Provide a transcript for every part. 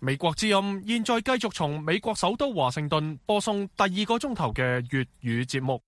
美國之音現在繼續從美國首都華盛頓播送第2個鐘頭嘅粵語節目。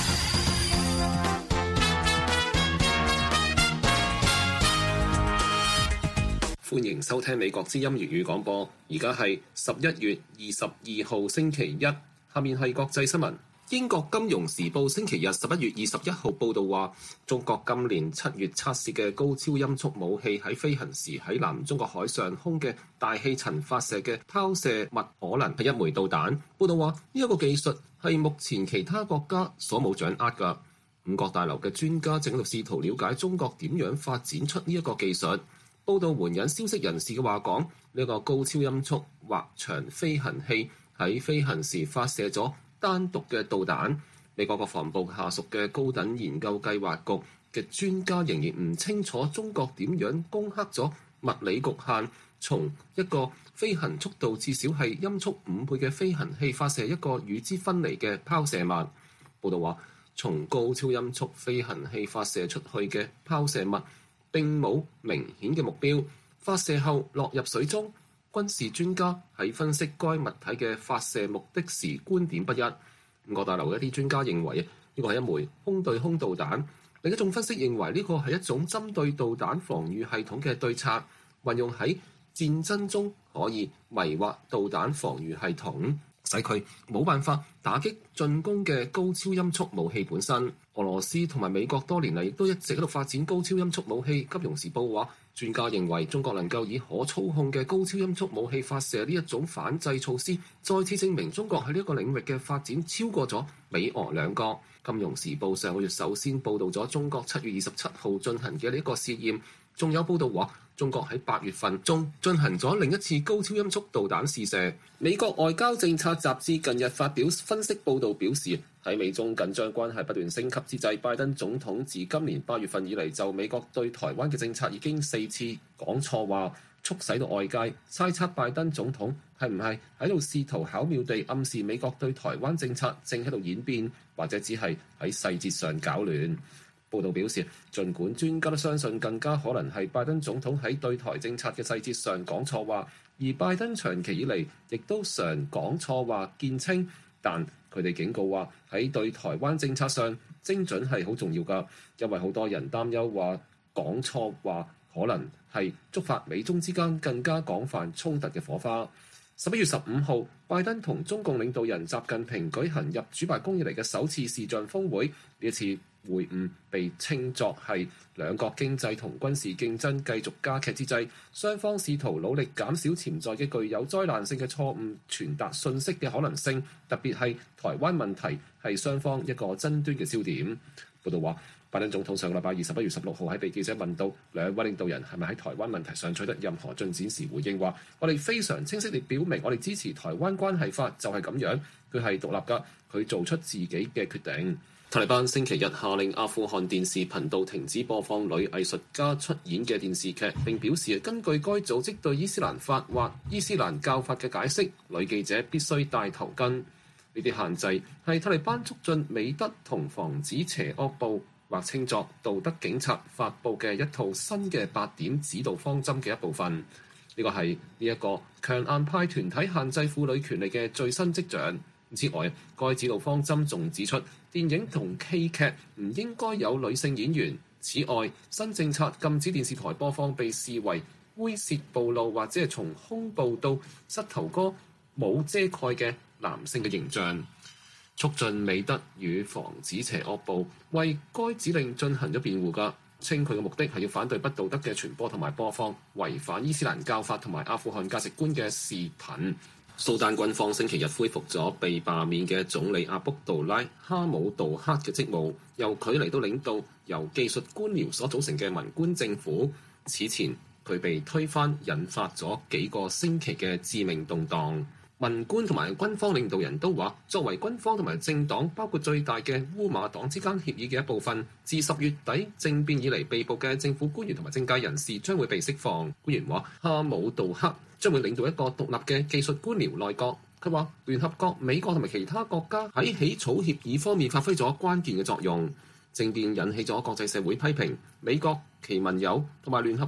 歡迎收聽美國之音粵語廣播，而家係11月22號星期一，下面係國際新聞。英國金融時報星期日11月21號報道話，中國今年7月測試嘅高超音速武器喺飛行時喺南中國海上空嘅大氣層發射嘅拋射物可能係一枚導彈。報道話呢一個技術係目前其他國家所冇掌握㗎。五角大樓嘅專家正喺度試圖了解中國點樣發展出呢一個技術。報道援引消息人士嘅話講，呢一個高超音速滑翔飛行器喺飛行時發射咗單獨嘅導彈。美國國防部下屬嘅高等研究計劃局嘅專家仍然唔清楚中國點樣攻克咗物理局限，從一個飛行速度至少係音速5倍嘅飛行器發射一個與之分離嘅拋射物。報道話，從高超音速飛行器發射出去嘅拋射物並冇明顯嘅目標，發射後落入水中。軍事專家喺分析該物體嘅發射目的時觀點不一。五角大樓嘅一啲專家認為呢個係一枚空對空導彈，另一種分析認為呢個係一種針對導彈防禦系統嘅對策，運用喺戰爭中可以迷惑導彈防禦系統，使佢冇辦法打擊進攻嘅高超音速武器本身。俄羅斯同埋美國多年嚟亦都一直喺度發展高超音速武器。金融時報話，專家認為中國能夠以可操控嘅高超音速武器發射呢一種反制措施，再次證明中國喺呢一個領域嘅發展超過咗美俄兩國。金融時報上個月首先報導咗中國7月27號進行嘅呢一個試驗，仲有報導話中國喺8月份中進行咗另一次高超音速導彈試射。美國外交政策雜誌近日發表分析報導表示，喺美中緊張關係不斷升級之際，拜登總統自今年8月份以嚟就美國對台灣嘅政策已經4次講錯話，促使到外界猜測拜登總統係唔係喺度試圖巧妙地暗示美國對台灣政策正喺度演變，或者只係喺細節上搞亂。報道表示，儘管專家都相信更加可能係拜登總統喺對台政策嘅細節上講錯話，而拜登長期以嚟亦都常講錯話見稱，但佢哋警告話喺對台灣政策上精準係好重要㗎，因為好多人擔憂話講錯話可能係觸發美中之間更加廣泛衝突嘅火花。11月15號，拜登同中共領導人習近平舉行入主白宮以嚟嘅首次視像峰會，呢一次會晤被稱作係兩國經濟同軍事競爭繼續加劇之際，雙方試圖努力減少潛在嘅具有災難性嘅錯誤傳達信息嘅可能性，特別係台灣問題係雙方一個爭端嘅焦點。報道話，拜登總統上個禮拜11月16號喺被記者問到兩位領導人係咪喺台灣問題上取得任何進展時，回應話：我哋非常清晰地表明，我哋支持台灣關係法就係咁樣，佢係獨立㗎，佢做出自己嘅決定。塔利班星期日下令阿富汗電視頻道停止播放女藝術家出演嘅電視劇，並表示根據該組織對伊斯蘭法或伊斯蘭教法嘅解釋，女記者必須戴頭巾。呢啲限制係塔利班促進美德同防止邪惡部或稱作道德警察發布嘅一套新嘅8點指導方針嘅一部分。呢個係呢一個強硬派團體限制婦女權利嘅最新跡象。此外，該指導方針仲指出，電影同戲劇唔應該有女性演員。此外，新政策禁止電視台播放被視為猥褻暴露或者係從胸部到膝頭哥冇遮蓋嘅男性嘅形象。促進美德與防止邪惡部為該指令進行咗辯護㗎，稱佢嘅目的係要反對不道德嘅傳播同埋播放違反伊斯蘭教法同埋阿富汗價值觀嘅視頻。蘇丹軍方星期日恢復咗被罷免嘅總理阿卜杜拉·哈姆杜克嘅職務，由佢嚟到領導由技術官僚所組成嘅文官政府。此前佢被推翻，引發咗幾個星期嘅致命動盪。文官同埋軍方領導人都話，作為軍方同埋政黨包括最大嘅烏馬黨之間協議嘅一部分，自10月底政變以嚟被捕嘅政府官員同埋政界人士將會被釋放。官員話，哈姆杜克將會領導一個獨立嘅技術官僚內閣。佢話，聯合國、美國同埋其他國家喺起草協議方面發揮咗關鍵嘅作用。政變引起咗國際社會批評，美國、其盟友同埋聯合國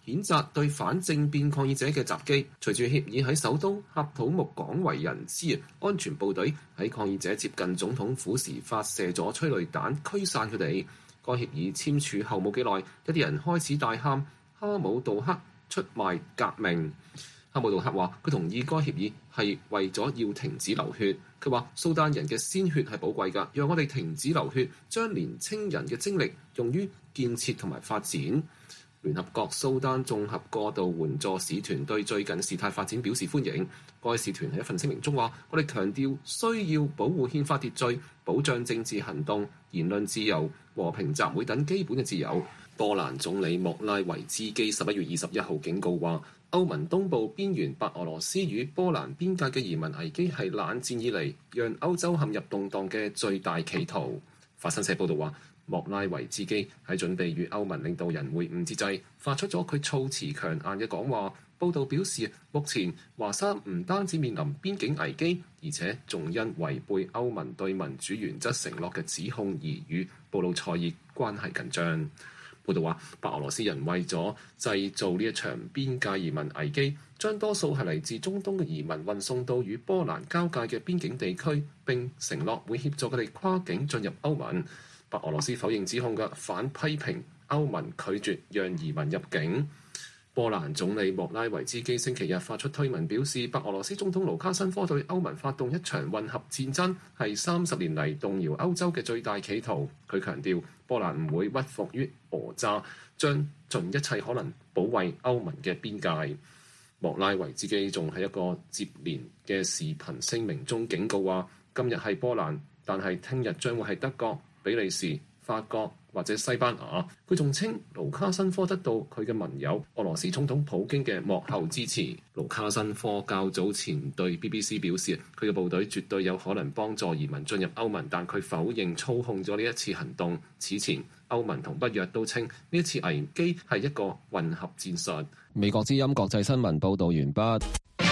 譴責對反政變抗議者嘅襲擊。隨住協議喺首都喀土穆廣為人知，安全部隊喺抗議者接近總統府時發射咗催淚彈驅散佢哋。該協議簽署後冇幾耐，一啲人開始大喊哈姆杜克出賣革命。哈姆杜克話：佢同意該協議係為咗要停止流血。佢話：蘇丹人嘅鮮血係寶貴㗎，讓我哋停止流血，將年青人嘅精力用於建設同埋發展。聯合國蘇丹綜合過渡援助使團對最近事態發展表示歡迎。該使團喺一份聲明中話：我哋強調需要保護憲法秩序，保障政治行動、言論自由、和平集會等基本嘅自由。波蘭總理莫拉維茲基11月21號警告話：歐盟東部邊緣白俄羅斯與波蘭邊界嘅移民危機係冷戰以嚟讓歐洲陷入動盪嘅最大企圖。法新社報導話，莫拉維茲基喺準備與歐盟領導人會晤之際，發出咗佢措辭強硬嘅講話。報導表示，目前華沙唔單止面臨邊境危機，而且仲因違背歐盟對民主原則承諾嘅指控而與布魯塞爾關係緊張。報道話，白俄羅斯人為咗製造呢一場邊界移民危機，將多數係嚟自中東嘅移民運送到與波蘭交界嘅邊境地區，並承諾會協助佢哋跨境進入歐盟。白俄羅斯否認指控嘅，反批評歐盟拒絕讓移民入境。波蘭總理莫拉維茲基星期日發出推文表示，白俄羅斯總統盧卡申科對歐盟發動一場混合戰爭，係30年嚟動搖歐洲嘅最大企圖。佢強調，波蘭唔會屈服於訛詐，將盡一切可能保衛歐盟嘅邊界。莫拉維茲基仲喺一個接連嘅視頻聲明中警告話：今日係波蘭，但係聽日將會係德國、比利時、法國或者西班牙。佢仲稱盧卡申科得到佢嘅盟友俄羅斯總統普京嘅幕後支持。盧卡申科較早前對 BBC 表示，佢嘅部隊絕對有可能幫助移民進入歐盟，但佢否認操控咗呢一次行動。此前歐盟同北約都稱呢一次危機係一個混合戰術。 美國之音國際新聞報導完畢。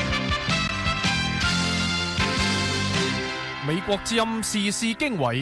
美國之音時事經緯。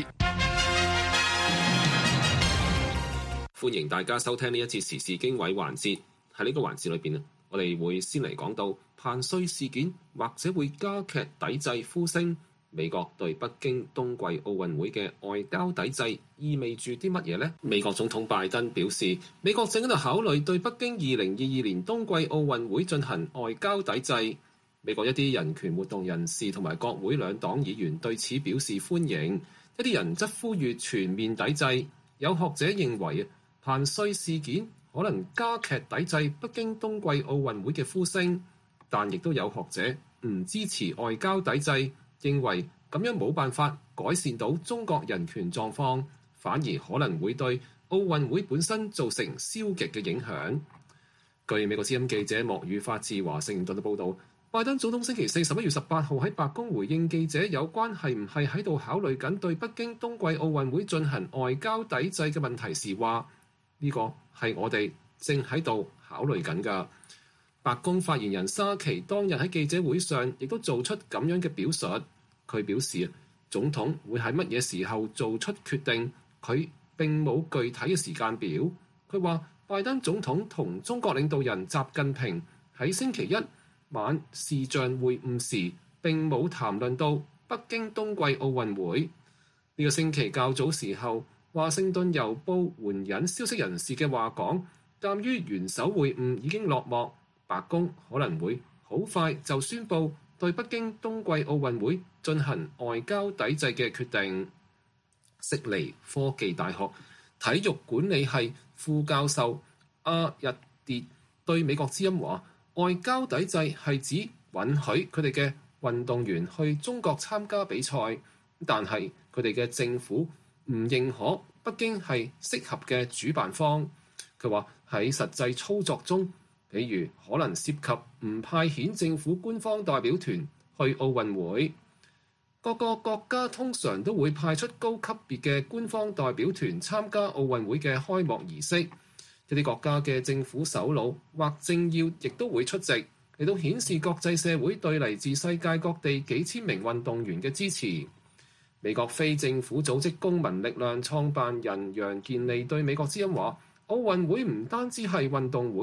歡迎大家收聽呢一節時事經緯環節。喺呢個環節裏邊，我哋會先嚟講到彭帥事件或者會加劇抵制呼聲。美國對北京冬季奧運會嘅外交抵制意味住啲乜嘢呢？美國總統拜登表示，美國正喺度考慮對北京2022年冬季奧運會進行外交抵制。美國一啲人權活動人士同埋國會兩黨議員對此表示歡迎，一啲人則呼籲全面抵制。有學者認為，彭帥事件可能加劇抵制北京冬季奧運會嘅呼聲，但亦都有學者唔支持外交抵制，認為咁樣冇辦法改善到中國人權狀況，反而可能會對奧運會本身造成消極嘅影響。據美國之音記者莫宇發自華盛頓嘅報導，拜登總統星期四11月18號喺白宮回應記者有關係唔係喺度考慮緊對北京冬季奧運會進行外交抵制嘅問題時話：呢個係我哋正喺度考慮緊㗎。白宮發言人沙奇當日喺記者會上亦都做出咁樣嘅表述。佢表示，總統會喺乜嘢時候做出決定，佢並冇具體嘅時間表。佢話，拜登總統同中國領導人習近平喺星期一晚視像會晤時並冇談論到北京冬季奧運會。呢個星期較早時候，華盛頓郵報援引消息人士嘅話講，鑑於元首會晤已經落幕，白宮可能會好快就宣布對北京冬季奧運會進行外交抵制嘅決定。悉尼科技大學體育管理系副教授阿日迭對美國之音話，外交抵制係指允許佢哋嘅運動員去中國參加比賽，但係佢哋嘅政府唔認可北京係適合嘅主辦方。佢話喺實際操作中，譬如可能涉及唔派遣政府官方代表團去奧運會。各個國家通常都會派出高級別嘅官方代表團參加奧運會嘅開幕儀式。一啲國家嘅政府首腦或政要亦都會出席，嚟到顯示國際社會對嚟自世界各地幾千名運動員嘅支持。美國非政府組織公民力量創辦人楊健利對美國之音話，奧運會唔單止係運動會，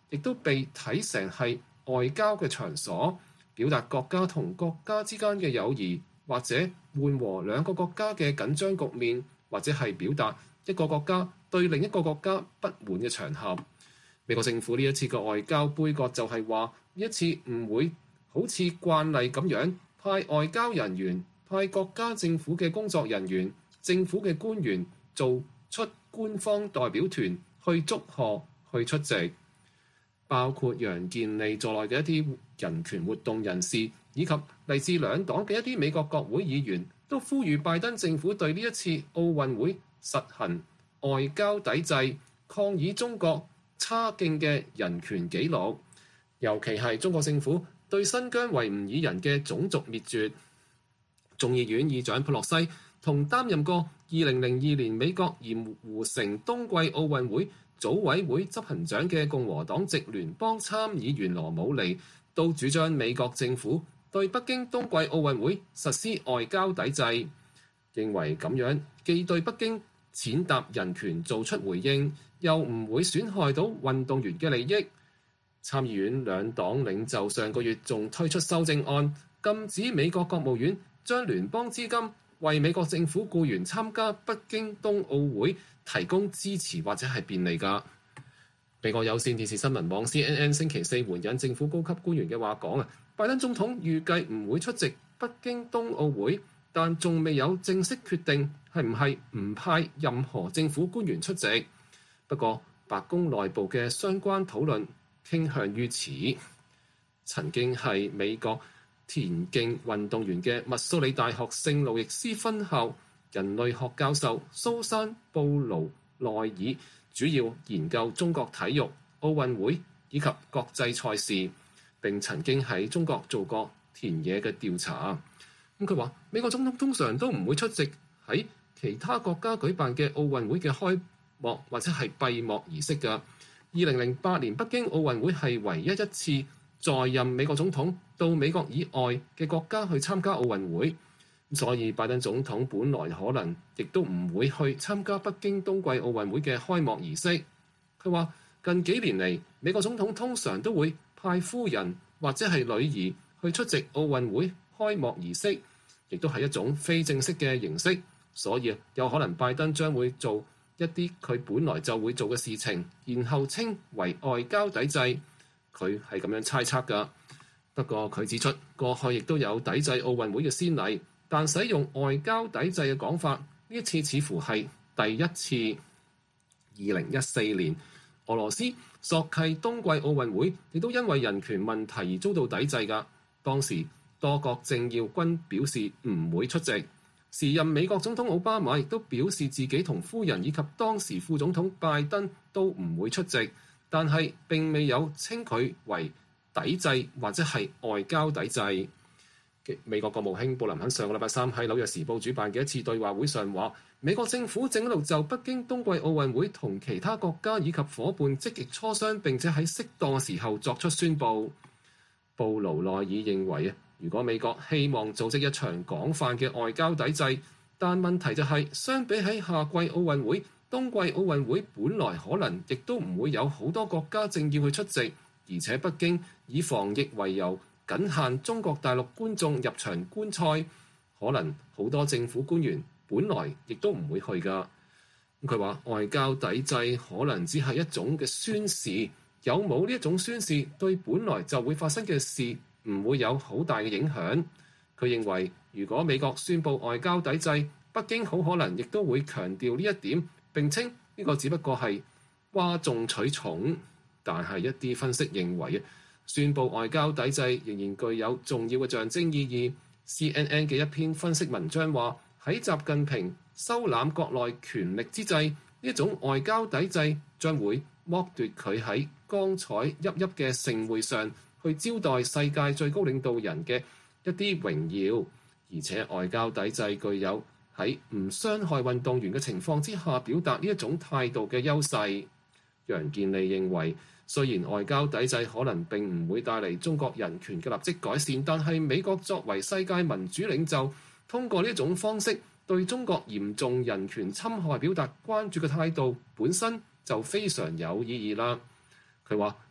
亦都被睇成係外交嘅場所，表達國家同國家之間嘅友誼，或者緩和兩個國家嘅緊張局面，或者係表達一個國家對另一個國家不滿嘅場合。美國政府呢一次嘅外交杯葛就係話，呢一次唔會好似慣例咁樣派外交人員、派國家政府嘅工作人員、政府嘅官員做出官方代表團去祝賀、去出席，包括楊健利在內嘅一啲人權活動人士，以及嚟自兩黨嘅一啲美國國會議員，都呼籲拜登政府對呢一次奧運會實行外交抵制，抗議中國差勁嘅人權紀錄，尤其係中國政府對新疆維吾爾人嘅種族滅絕。眾議院議長佩洛西同擔任過2002年美國鹽湖城冬季奧運會組委會執行長嘅共和黨籍聯邦參議員羅姆尼都主張美國政府對北京冬季奧運會實施外交抵制，認為咁樣既對北京踐踏人權做出回應，又唔會損害到運動員嘅利益。參議院兩黨領袖上個月仲推出修正案，禁止美國國務院將聯邦資金為美國政府僱員參加北京冬奧會提供支持或者係便利㗎。美國有線電視新聞網 CNN 星期四援引政府高級官員嘅話講拜登總統預計唔會出席北京冬奧會，但仲未有正式決定係唔係唔派任何政府官員出席。不過白宮內部嘅相關討論傾向於此。曾經係美國田徑運動員嘅密蘇里大學聖路易斯分校人類學教授蘇珊·布勞內爾主要研究中國體育、奧運會以及國際賽事，並曾經喺中國做過田野嘅調查。佢話美國總統通常都唔會出席喺其他國家舉辦嘅奧運會嘅開幕或者係閉幕儀式㗎。2008年北京奧運會係唯一一次在任美國總統到美國以外嘅國家去參加奧運會，所以拜登總統本來可能亦都唔會去參加北京冬季奧運會嘅開幕儀式。佢話近幾年嚟，美國總統通常都會派夫人或者係女兒去出席奧運會開幕儀式，亦都係一種非正式嘅形式，所以有可能拜登將會做一啲佢本來就會做嘅事情，然後稱為外交抵制。佢係咁樣猜測㗎。不過佢指出，過去亦都有抵制奧運會嘅先例，但使用外交抵制嘅講法，呢一次似乎係第一次。2014年，俄羅斯索契冬季奧運會亦都因為人權問題而遭到抵制㗎。當時多國政要均表示唔會出席。時任美國總統奧巴馬亦都表示自己同夫人以及當時副總統拜登都唔會出席，但係並未有稱佢為抵制或者係外交抵制。美國國務卿布林肯上個禮拜三喺紐約時報主辦嘅一次對話會上話，美國政府正喺度就北京冬季奧運會同其他國家以及夥伴積極磋商，並且喺適當嘅時候作出宣佈。布勞內爾認為如果美國希望組織一場廣泛嘅外交抵制，但問題就係相比喺夏季奧運會、冬季奧運會本來可能亦都唔會有好多國家政要去出席，而且北京以防疫為由僅限中國大陸觀眾入場觀賽，可能好多政府官員本來亦都唔會去㗎。佢話外交抵制可能只係一種嘅宣示，有冇呢一種宣示對本來就會發生嘅事唔會有好大嘅影響。佢認為如果美國宣布外交抵制，北京好可能亦都會強調呢一點，並稱呢個只不過係嘩眾取寵。但係一啲分析認為宣布外交抵制仍然具有重要嘅象徵意義。CNN 嘅一篇分析文章話，喺習近平收攬國內權力之際，呢一種外交抵制將會剝奪佢喺光彩熠熠嘅盛會上去招待世界最高領導人嘅一啲榮耀，而且外交抵制具有喺唔傷害運動員嘅情況之下表達呢一種態度嘅優勢。楊健利認為，雖然外交抵制可能並唔會帶嚟中國人權嘅立即改善，但係美國作為世界民主領袖，通過呢一種方式對中國嚴重人權侵害表達關注嘅態度本身就非常有意義啦。佢話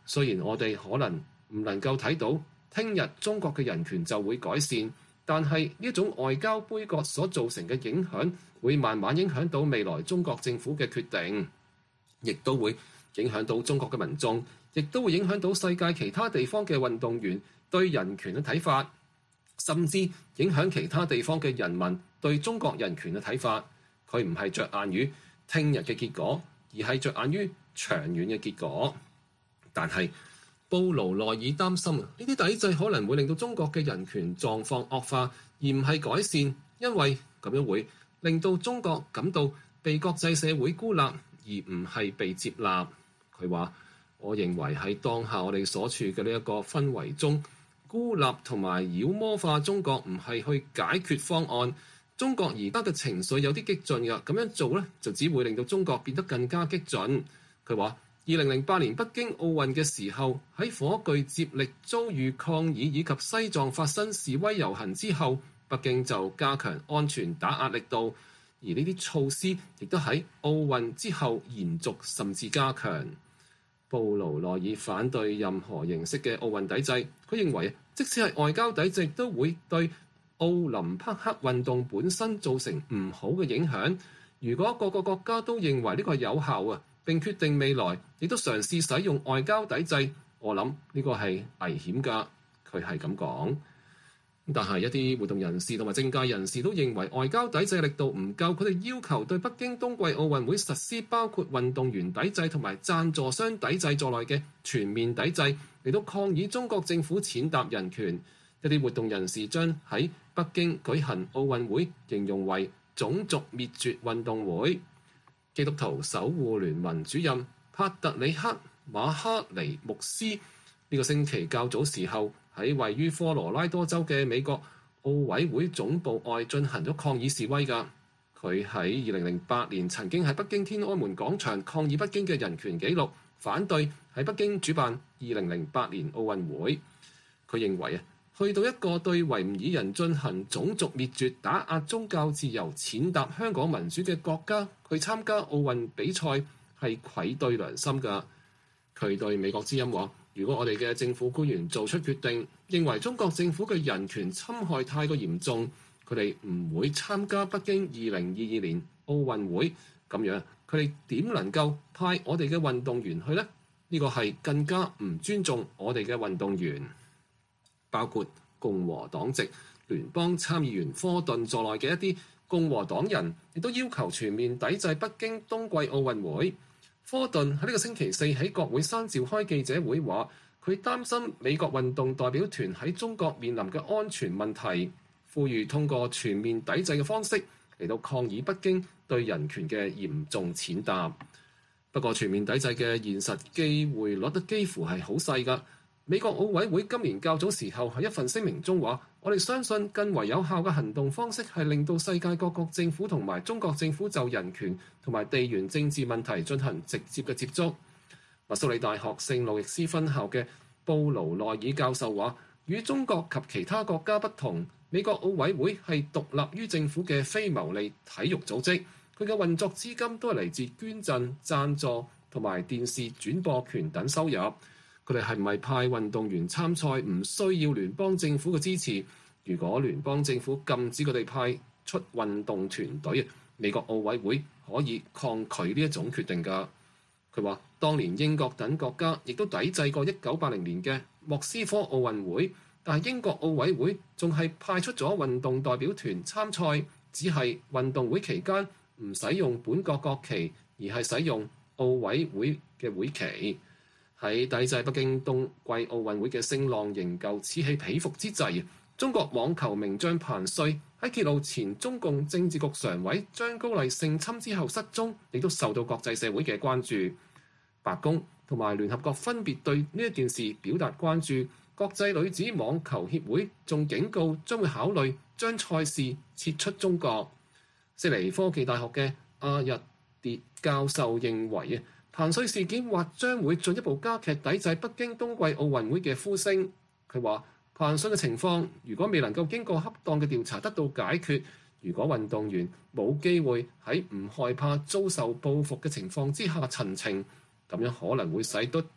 雖然我哋可能唔能夠睇到聽日中國嘅人權就會改善，但係呢一種外交杯葛所造成嘅影響，會慢慢影響到未來中國政府嘅決定，亦都會影響到中國嘅民眾，亦都會影響到世界其他地方嘅運動員對人權嘅睇法，甚至影響其他地方嘅人民對中國人權嘅睇法。佢唔係着眼於聽日嘅結果，而係着眼於長遠嘅結果。但係布勞內爾擔心呢啲抵制可能會令到中國嘅人權狀況惡化，而唔係改善，因為咁樣會令到中國感到被國際社會孤立，而唔係被接納。佢話：我認為喺當下我哋所處嘅呢一個氛圍中，孤立同埋妖魔化中國唔係去解決方案。中國而家嘅情緒有啲激進㗎，咁樣做呢，就只會令到中國變得更加激進。佢話：2008年北京奧運嘅時候，喺火炬接力遭遇抗議以及西藏發生示威遊行之後，北京就加強安全打壓力度，而呢啲措施亦都喺奧運之後延續甚至加強。布勞內爾反對任何形式嘅奧運抵制，佢認為即使係外交抵制，都會對奧林匹克運動本身造成唔好嘅影響。如果各個國家都認為呢個係有效啊，並決定未來亦都嘗試使用外交抵制，我諗呢個係危險㗎。佢係咁講。但係一啲活動人士同埋政界人士都認為外交抵制力度唔夠，佢哋要求對北京冬季奧運會實施包括運動員抵制同埋贊助商抵制在內嘅全面抵制，嚟到抗議中國政府踐踏人權。一啲活動人士將喺北京舉行奧運會形容為種族滅絕運動會。基督徒守護聯盟主任帕特里克馬哈尼牧師呢個星期較早時候喺位於科羅拉多州嘅美國奧委會總部外進行咗抗議示威㗎。佢喺2008年曾經喺北京天安門廣場抗議北京嘅人權紀錄，反對喺北京主辦2008年奧運會。佢認為去到一個對維吾爾人進行種族滅絕、打壓宗教自由、踐踏香港民主嘅國家去參加奧運比賽係愧對良心㗎。佢對美國之音話：如果我哋嘅政府官員做出決定，認為中國政府嘅人權侵害太過嚴重，佢哋唔會參加北京2022年奧運會，咁樣佢哋點能夠派我哋嘅運動員去呢？呢個係更加唔尊重我哋嘅運動員。包括共和黨籍聯邦參議員科頓在內嘅一啲共和黨人，亦都要求全面抵制北京冬季奧運會。科頓喺呢個星期四喺國會山召開記者會，話佢擔心美國運動代表團喺中國面臨嘅安全問題，呼籲通過全面抵制嘅方式嚟到抗議北京對人權嘅嚴重踐踏。不過全面抵制嘅現實機會率都幾乎係好細㗎。美國奧委會今年較早時候喺一份聲明中話：我哋相信更為有效嘅行動方式係令到世界各國政府同埋中國政府就人權同埋地緣政治問題進行直接嘅接觸。密蘇里大學聖路易斯分校嘅布勞內爾教授話：與中國及其他國家不同，美國奧委會係獨立於政府嘅非牟利體育組織，佢嘅運作資金都係嚟自捐贈、贊助同埋電視轉播權等收入。佢哋係唔係派運動員參賽唔需要聯邦政府嘅支持？如果聯邦政府禁止佢哋派出運動團隊，美國奧委會可以抗拒呢一種決定㗎。佢話：當年英國等國家亦都抵制過1980年嘅莫斯科奧運會，但係英國奧委會仲係派出咗運動代表團參賽，只係運動會期間唔使用本國國旗，而係使用奧委會嘅會旗。喺抵制北京冬季奧運會嘅聲浪仍舊此起彼伏之際，中國網球名將彭帥喺揭露前中共政治局常委張高麗性侵之後失蹤，亦都受到國際社會嘅關注。白宮同埋聯合國分別對呢一件事表達關注。國際女子網球協會仲警告將會考慮將賽事撤出中國。悉尼科技大學嘅阿日迭教授認為彭帥事件或將會進一步加劇抵制北京冬季奧運會嘅呼聲。佢話：彭帥嘅情況如果未能夠經過恰當嘅調查得到解決，如果運動員冇機會喺唔害怕遭受報復嘅情況之下陳情，咁樣可能會使得到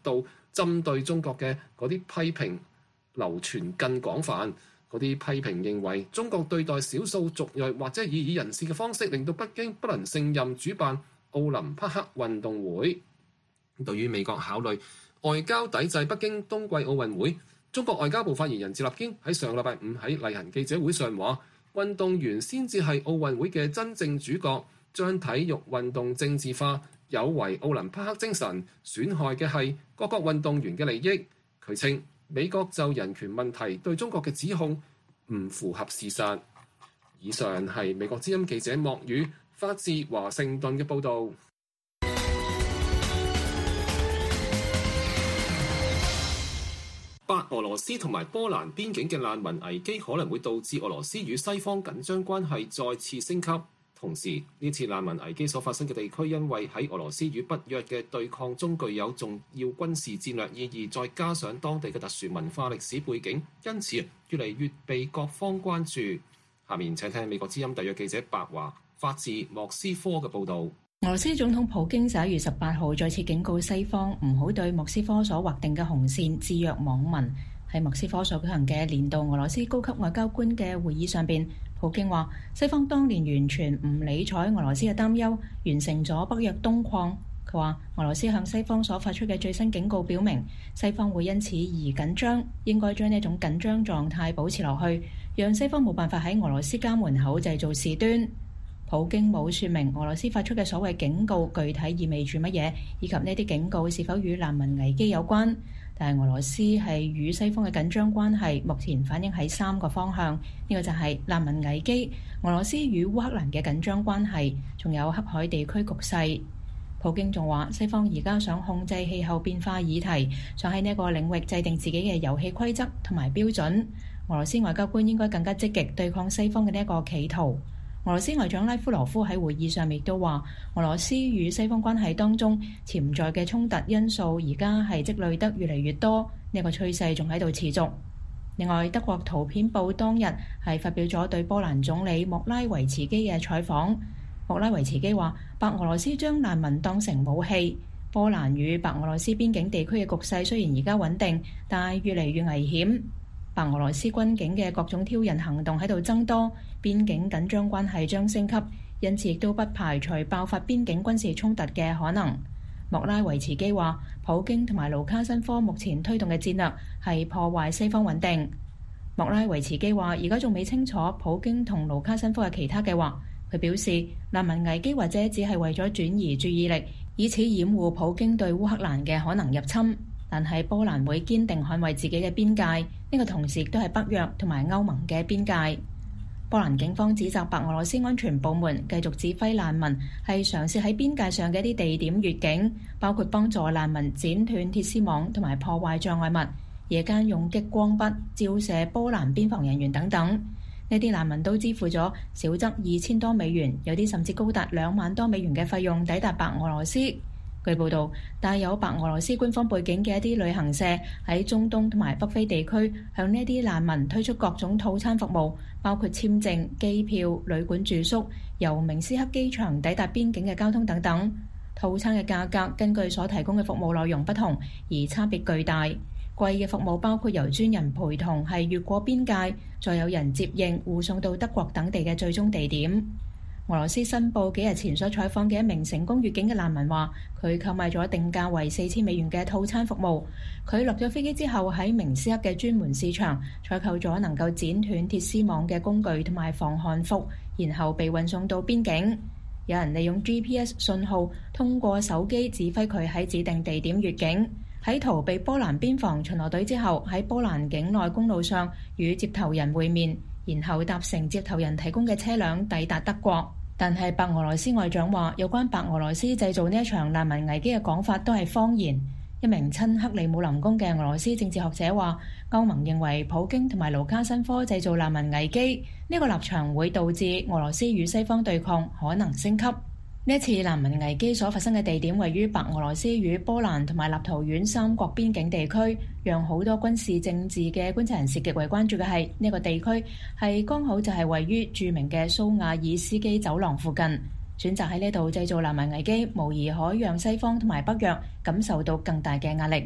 針對中國嘅嗰啲批評流傳更廣泛。嗰啲批評認為中國對待少數族裔或者異議人士嘅方式，令到北京不能勝任主辦奧林匹克運動會。對於美國考慮外交抵制北京冬季奧運會，中國外交部發言人趙立堅喺上個禮拜五喺例行記者會上話：運動員先至係奧運會嘅真正主角，將體育運動政治化，有違奧林匹克精神，損害嘅係各國運動員嘅利益。佢稱美國就人權問題對中國嘅指控唔符合事實。以上係美國之音記者莫宇發自華盛頓嘅報導。白俄羅斯同埋波蘭邊境嘅難民危機可能會導致俄羅斯與西方緊張關係再次升級。同時，呢次難民危機所發生嘅地區，因為喺俄羅斯與北約嘅對抗中具有重要軍事戰略意義，再加上當地嘅特殊文化歷史背景，因此越嚟越被各方關注。下面請聽美國之音特約記者白華發自莫斯科嘅報導。 俄羅斯總統普京11月18號再次警告西方唔好對莫斯科所劃定嘅紅線制約網民。喺莫斯科所舉行嘅年度俄羅斯高級外交官嘅會議上邊，普京話西方當年完全唔理睬俄羅斯嘅擔憂，完成咗北約東擴。佢話俄羅斯向西方所發出嘅最新警告表明，西方會因此而緊張，應該將呢種緊張狀態保持落去，讓西方冇辦法喺俄羅斯家門口製造事端。普京冇說明俄羅斯發出嘅所謂警告具體意味住乜嘢，以及呢啲警告是否與難民危機有關。但係俄羅斯係與西方嘅緊張關係，目前反映喺3個方向。呢個就係難民危機、俄羅斯與烏克蘭嘅緊張關係，仲有黑海地區局勢。普京仲話，西方而家想控制氣候變化議題，想喺呢個領域制定自己嘅遊戲規則同埋標準。俄羅斯外交官應該更加積極對抗西方嘅呢一個企圖。俄羅斯外長拉夫羅夫喺會議上亦都話，俄羅斯與西方關係當中潛在嘅衝突因素而家係積累得越嚟越多，呢個趨勢仲喺度持續。另外，德國圖片報當日係發表咗對波蘭總理莫拉維茨基嘅採訪。莫拉維茨基話，白俄羅斯將難民當成武器。波蘭與白俄羅斯邊境地區嘅局勢雖然而家穩定，但係越嚟越危險。白俄羅斯軍警嘅各種挑釁行動喺度增多，邊境緊張關係將升級，因此亦都不排除爆發邊境軍事衝突嘅可能。莫拉維茨基話，普京同埋盧卡申科目前推動嘅戰略係破壞西方穩定。莫拉維茨基話，而家仲未清楚普京同盧卡申科嘅其他計劃。佢表示，難民危機或者只係為咗轉移注意力，以此掩護普京對烏克蘭嘅可能入侵。但係波蘭會堅定捍衛自己嘅邊界，呢個同時亦都係北約同埋歐盟嘅邊界。波蘭警方指責白俄羅斯安全部門繼續指揮難民係嘗試喺邊界上嘅一啲地點越境，包括幫助難民剪斷鐵絲網同埋破壞障礙物，夜間用激光筆照射波蘭邊防人員等等。呢啲難民都支付咗少則2000多美元，有啲甚至高達2萬多美元嘅費用抵達白俄羅斯。據報道，帶有白俄羅斯官方背景嘅一啲旅行社喺中東同埋北非地區向呢啲難民推出各種套餐服務，包括簽證、機票、旅館住宿、由明斯克機場抵達邊境嘅交通等等。套餐嘅價格根據所提供嘅服務內容不同而差別巨大。貴嘅服務包括由專人陪同係越過邊界，再有人接應護送到德國等地嘅最終地點。俄羅斯新報幾日前所採訪嘅一名成功越境嘅難民話，佢購買咗定價為4000美元嘅套餐服務。佢落咗飛機之後喺明斯克嘅專門市場採購咗能夠剪斷鐵絲網嘅工具同埋防寒服，然後被運送到邊境。有人利用 GPS 信號通過手機指揮佢喺指定地點越境。喺逃避波蘭邊防巡邏隊之後，喺波蘭境內公路上與接頭人會面，然後搭乘接頭人提供嘅車輛抵達德國。但係白俄羅斯外長話，有關白俄羅斯製造呢一場難民危機嘅講法都係謊言。一名親克里姆林宮嘅俄羅斯政治學者話，歐盟認為普京同埋盧卡申科製造難民危機，呢個立場會導致俄羅斯與西方對抗可能升級。呢一次難民危機所發生嘅地點位於白俄羅斯與波蘭同埋立陶宛3國邊境地區，讓好多軍事政治嘅觀察人士極為關注嘅係呢個地區係剛好就係位於著名嘅蘇瓦爾斯基走廊附近。選擇喺呢度製造難民危機，無疑可讓西方同埋北約感受到更大嘅壓力。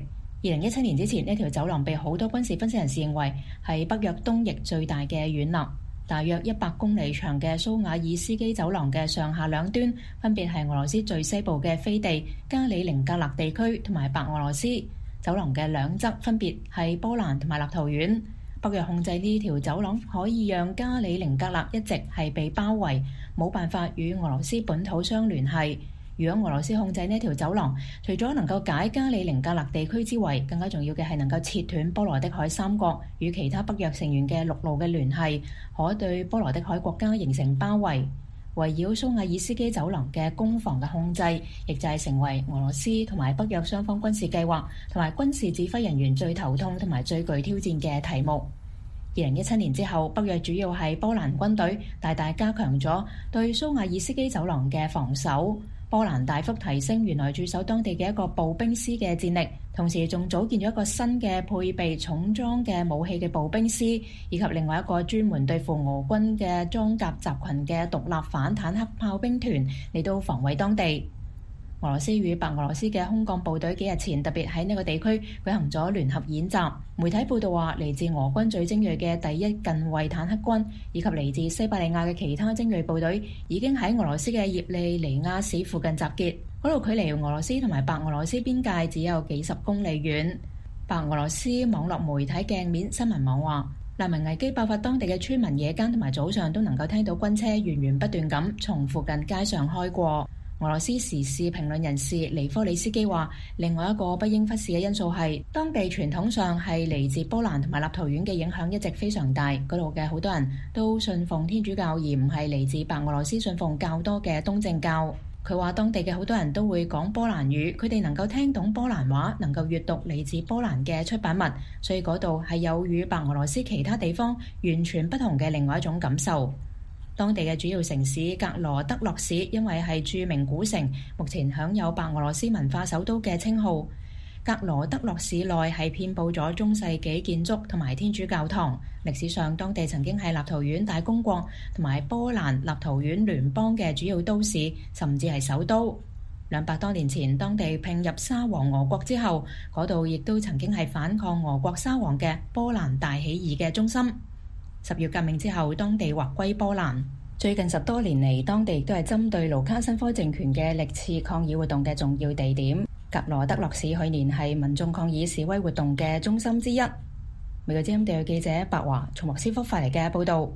2017年之前，呢條走廊被好多軍事分析人士認為係北約東翼最大嘅軟肋。大約100公里長嘅蘇瓦爾斯基走廊嘅上下兩端，分別係俄羅斯最西部嘅飛地、加里寧格勒地區同埋白俄羅斯。走廊嘅兩側分別係波蘭同埋立陶宛。北約控制呢條走廊，可以讓加里寧格勒一直係被包圍，冇辦法與俄羅斯本土相聯繫。如果俄羅斯控制呢條走廊，除咗能夠解加里寧格勒地區之圍，更加重要嘅係能夠切斷波羅的海三國與其他北約成員嘅陸路嘅聯繫，可對波羅的海國家形成包圍。圍繞蘇瓦爾斯基走廊嘅攻防嘅控制，亦就係成為俄羅斯同埋北約雙方軍事計劃同埋軍事指揮人員最頭痛同埋最具挑戰嘅題目。2017年之後，北約主要係波蘭軍隊大大加強咗對蘇瓦爾斯基走廊嘅防守。波蘭大幅提升原來駐守當地嘅一個步兵師嘅戰力，同時仲組建咗一個新嘅配備重裝嘅武器嘅步兵師，以及另外一個專門對付俄軍嘅裝甲集群嘅獨立反坦克炮兵團嚟到防衛當地。俄羅斯與白俄羅斯嘅空降部隊幾日前特別喺呢個地區舉行咗聯合演習。媒體報道話，嚟自俄軍最精鋭嘅第一近衛坦克軍，以及嚟自西伯利亞嘅其他精鋭部隊，已經喺俄羅斯嘅葉利尼亞市附近集結。嗰度距離俄羅斯同埋白俄羅斯邊界只有幾十公里遠。白俄羅斯網絡媒體鏡面新聞網話，難民危機爆發當地嘅村民夜間同埋早上都能夠聽到軍車源源不斷咁從附近街上開過。俄羅斯時事評論人士尼科里斯基話，另外一個不應忽視嘅因素係當地傳統上係嚟自波蘭同埋立陶宛嘅影響一直非常大，嗰度嘅好多人都信奉天主教，而唔係嚟自白俄羅斯信奉較多嘅東正教。佢話當地嘅好多人都會講波蘭語，佢哋能夠聽懂波蘭話，能夠閱讀嚟自波蘭嘅出版物，所以嗰度係有與白俄羅斯其他地方完全不同嘅另外一種感受。當地嘅主要城市格羅德諾市，因為係著名古城，目前享有白俄羅斯文化首都嘅稱號。格羅德諾市內係遍佈咗中世紀建築同埋天主教堂。歷史上，當地曾經係立陶宛大公國同埋波蘭立陶宛聯邦嘅主要都市，甚至係首都。200多年前，當地併入沙皇俄國之後，嗰度亦都曾經係反抗俄國沙皇嘅波蘭大起義嘅中心。10月革命之後，當地劃歸波蘭。最近10多年嚟，當地亦都係針對盧卡申科政權嘅歷次抗議活動嘅重要地點。格羅德諾市去年係民眾抗議示威活動嘅中心之一。美國之音地記者白華從莫斯科發嚟嘅報導。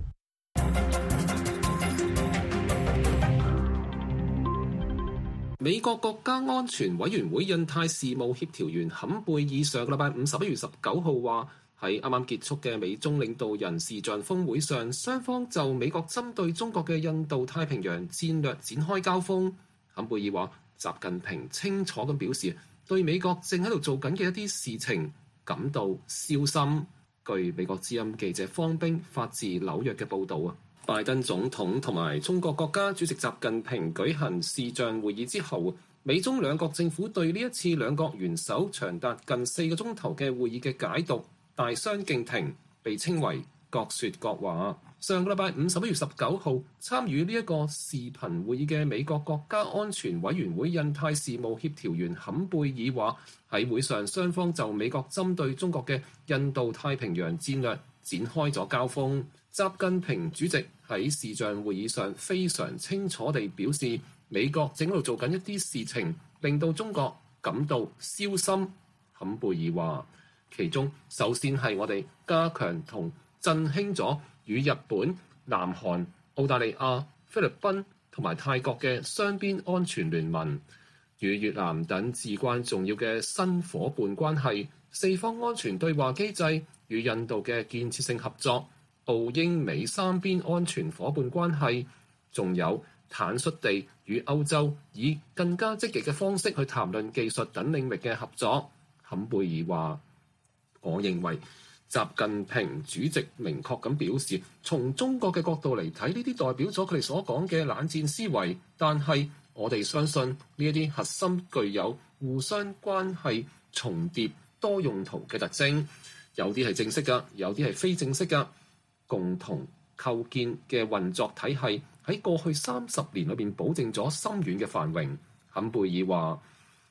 美國國家安全委員會印太事務協調員坎貝爾上個禮拜五11月19號話，喺啱啱結束嘅美中領導人視像峰會上，雙方就美國針對中國嘅印度太平洋戰略展開交鋒。坎貝爾話，習近平清楚咁表示，對美國正喺度做緊嘅一啲事情感到燒心。據美國之音記者方冰發自紐約嘅報導，拜登總統同埋中國國家主席習近平舉行視像會議之後，美中兩國政府對呢一次兩國元首長達近4個鐘頭嘅會議嘅解讀大相徑庭，被稱為各說各話。上個禮拜五11月19號參與呢一個視頻會議嘅美國國家安全委員會印太事務協調員坎貝爾話，喺會上雙方就美國針對中國嘅印度太平洋戰略展開咗交鋒。習近平主席喺視像會議上非常清楚地表示，美國正喺度做緊一啲事情令到中國感到燒心。坎貝爾話，其中首先係我哋加強同振興咗與日本、南韓、澳大利亞、菲律賓同埋泰國嘅雙邊安全聯盟，與越南等至關重要嘅新夥伴關係，四方安全對話機制，與印度嘅建設性合作，澳英美三邊安全夥伴關係，仲有坦率地與歐洲以更加積極嘅方式去談論技術等領域嘅合作。坎貝爾話，我認為習近平主席明確咁表示，從中國嘅角度嚟睇，呢啲代表咗佢哋所講嘅冷戰思維，但係我哋相信呢一啲核心具有互相關係、重疊、多用途嘅特徵，有啲係正式㗎，有啲係非正式㗎，共同構建嘅運作體系喺過去30年裏邊保證咗深遠嘅繁榮。坎貝爾話，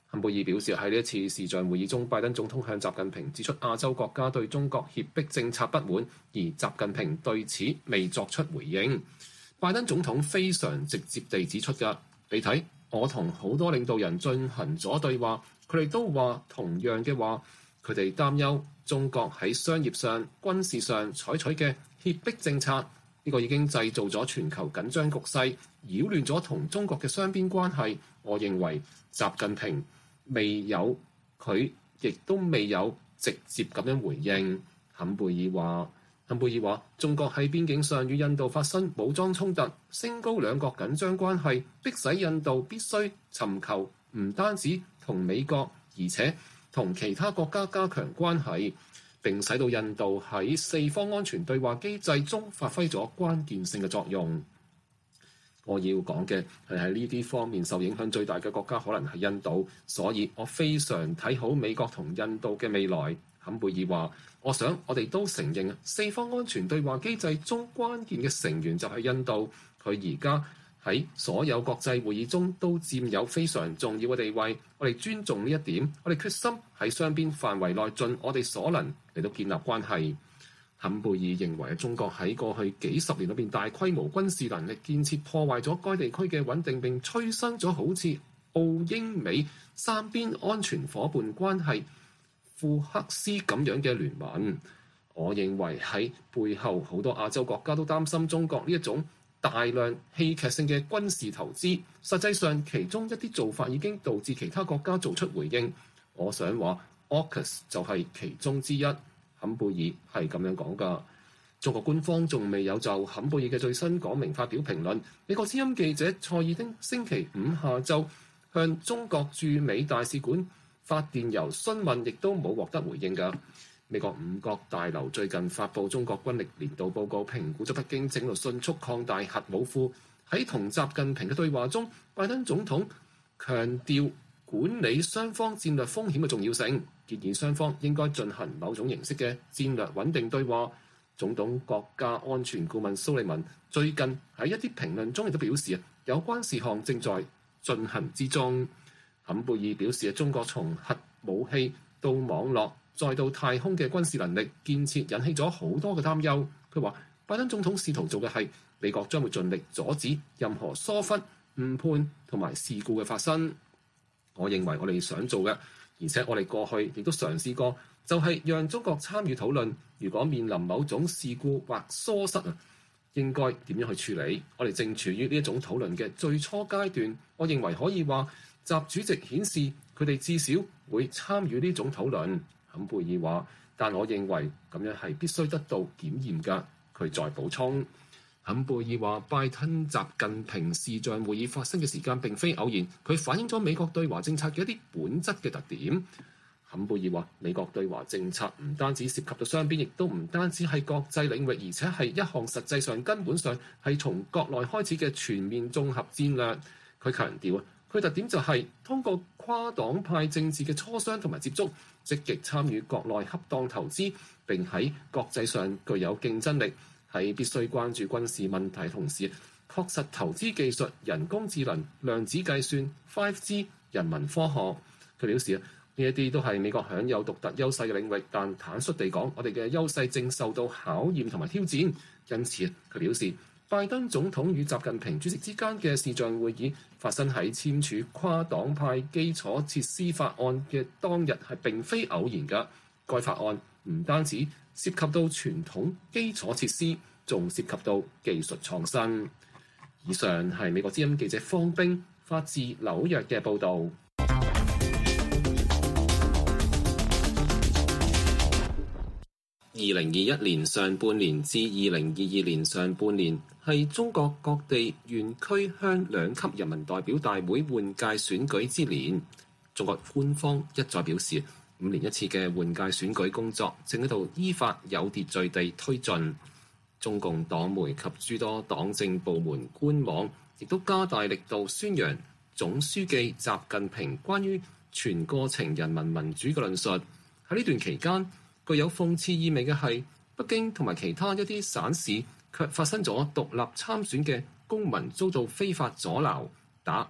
坎貝爾表示喺呢一次視像會議中，拜登總統向習近平指出亞洲國家對中國脅迫政策不滿，而習近平對此未作出回應。拜登總統非常直接地指出㗎，你睇我同好多領導人進行咗對話，佢哋都話同樣嘅話，佢哋擔憂中國喺商業上、軍事上採取嘅脅迫政策，呢個已經製造咗全球緊張局勢，擾亂咗同中國嘅雙邊關係。我認為習近平佢亦都未有直接咁樣回應。坎貝爾話，中國喺邊境上與印度發生武裝衝突，升高兩國緊張關係，迫使印度必須尋求唔單止同美國，而且同其他國家加強關係，並使到印度喺四方安全對話機制中發揮咗關鍵性嘅作用。我要講嘅係喺呢啲方面受影響最大嘅國家可能係印度，所以我非常睇好美國同印度嘅未來。坎貝爾話，我想我哋都承認四方安全對話機制中關鍵嘅成員就係印度，佢而家喺所有國際會議中都佔有非常重要嘅地位。我哋尊重呢一點，我哋決心喺雙邊範圍內盡我哋所能嚟到建立關係。坎貝爾認為中國喺過去幾十年裏邊大規模軍事能力建設破壞咗該地區嘅穩定，並催生咗好似澳英美三邊安全夥伴關係庫克斯咁樣嘅聯盟。我認為喺背後好多亞洲國家都擔心中國呢一種大量戲劇性嘅軍事投資，實際上其中一啲做法已經導致其他國家做出回應。我想話 AUKUS 就係其中之一。坎貝爾係咁樣講㗎。中國官方仲未有就坎貝爾嘅最新講明發表評論。美國之音記者蔡爾丁星期五下晝向中國駐美大使館發電郵詢問，亦都冇獲得回應㗎。美國五角大樓最近發布中國軍力年度報告，評估咗北京正在迅速擴大核武庫。喺同習近平嘅對話中，拜登總統強調管理雙方戰略風險嘅重要性，建議雙方應該進行某種形式嘅戰略穩定對話。總統國家安全顧問蘇利文最近喺一啲評論中亦都表示，有關事項正在進行之中。坎貝爾表示，中國從核武器到網絡再到太空嘅軍事能力建設引起咗好多嘅擔憂。佢話拜登總統試圖做嘅係，美國將會盡力阻止任何疏忽、誤判同埋事故嘅發生。我認為我哋想做嘅，而且我哋過去亦都嘗試過，就係讓中國參與討論，如果面臨某種事故或疏失應該點樣去處理。我哋正處於呢一種討論嘅最初階段。我認為可以話，習主席顯示佢哋至少會參與呢種討論。坎貝爾話，但我認為咁樣係必須得到檢驗㗎。佢再補充。坎貝爾話，拜登習近平視像會議發生嘅時間並非偶然，佢反映咗美國對華政策嘅一啲本質嘅特點。坎貝爾話，美國對華政策唔單止涉及到雙邊，亦都唔單止係國際領域，而且係一項實際上根本上係從國內開始嘅全面綜合戰略。佢強調佢特點就係通過跨黨派政治嘅磋商同埋接觸，積極參與國內恰當投資，並喺國際上具有競爭力。喺必須關注軍事問題同時，確實投資技術、人工智能、量子計算、5G、人文科學。佢表示呢一啲都係美國享有獨特優勢嘅領域，但坦率地講，我哋嘅優勢正受到考驗同埋挑戰。因此，佢表示拜登總統與習近平主席之間嘅視像會議發生喺簽署跨黨派基礎設施法案嘅當日係並非偶然㗎。該法案唔單止涉及到傳統基礎設施，仲涉及到技術創新。以上係美國之音記者方冰發自紐約嘅報導。2021年上半年至2022年上半年係中國各地縣區鄉兩級人民代表大會換屆選舉之年。中國官方一再表示，5年一次嘅換屆選舉工作正喺度依法有秩序地推進。中共黨媒及諸多黨政部門官網亦都加大力度宣揚總書記習近平關於全過程人民民主嘅論述。喺呢段期間，具有諷刺意味嘅係，北京同埋其他一啲省市卻發生咗獨立參選嘅公民遭到非法阻撓、打壓、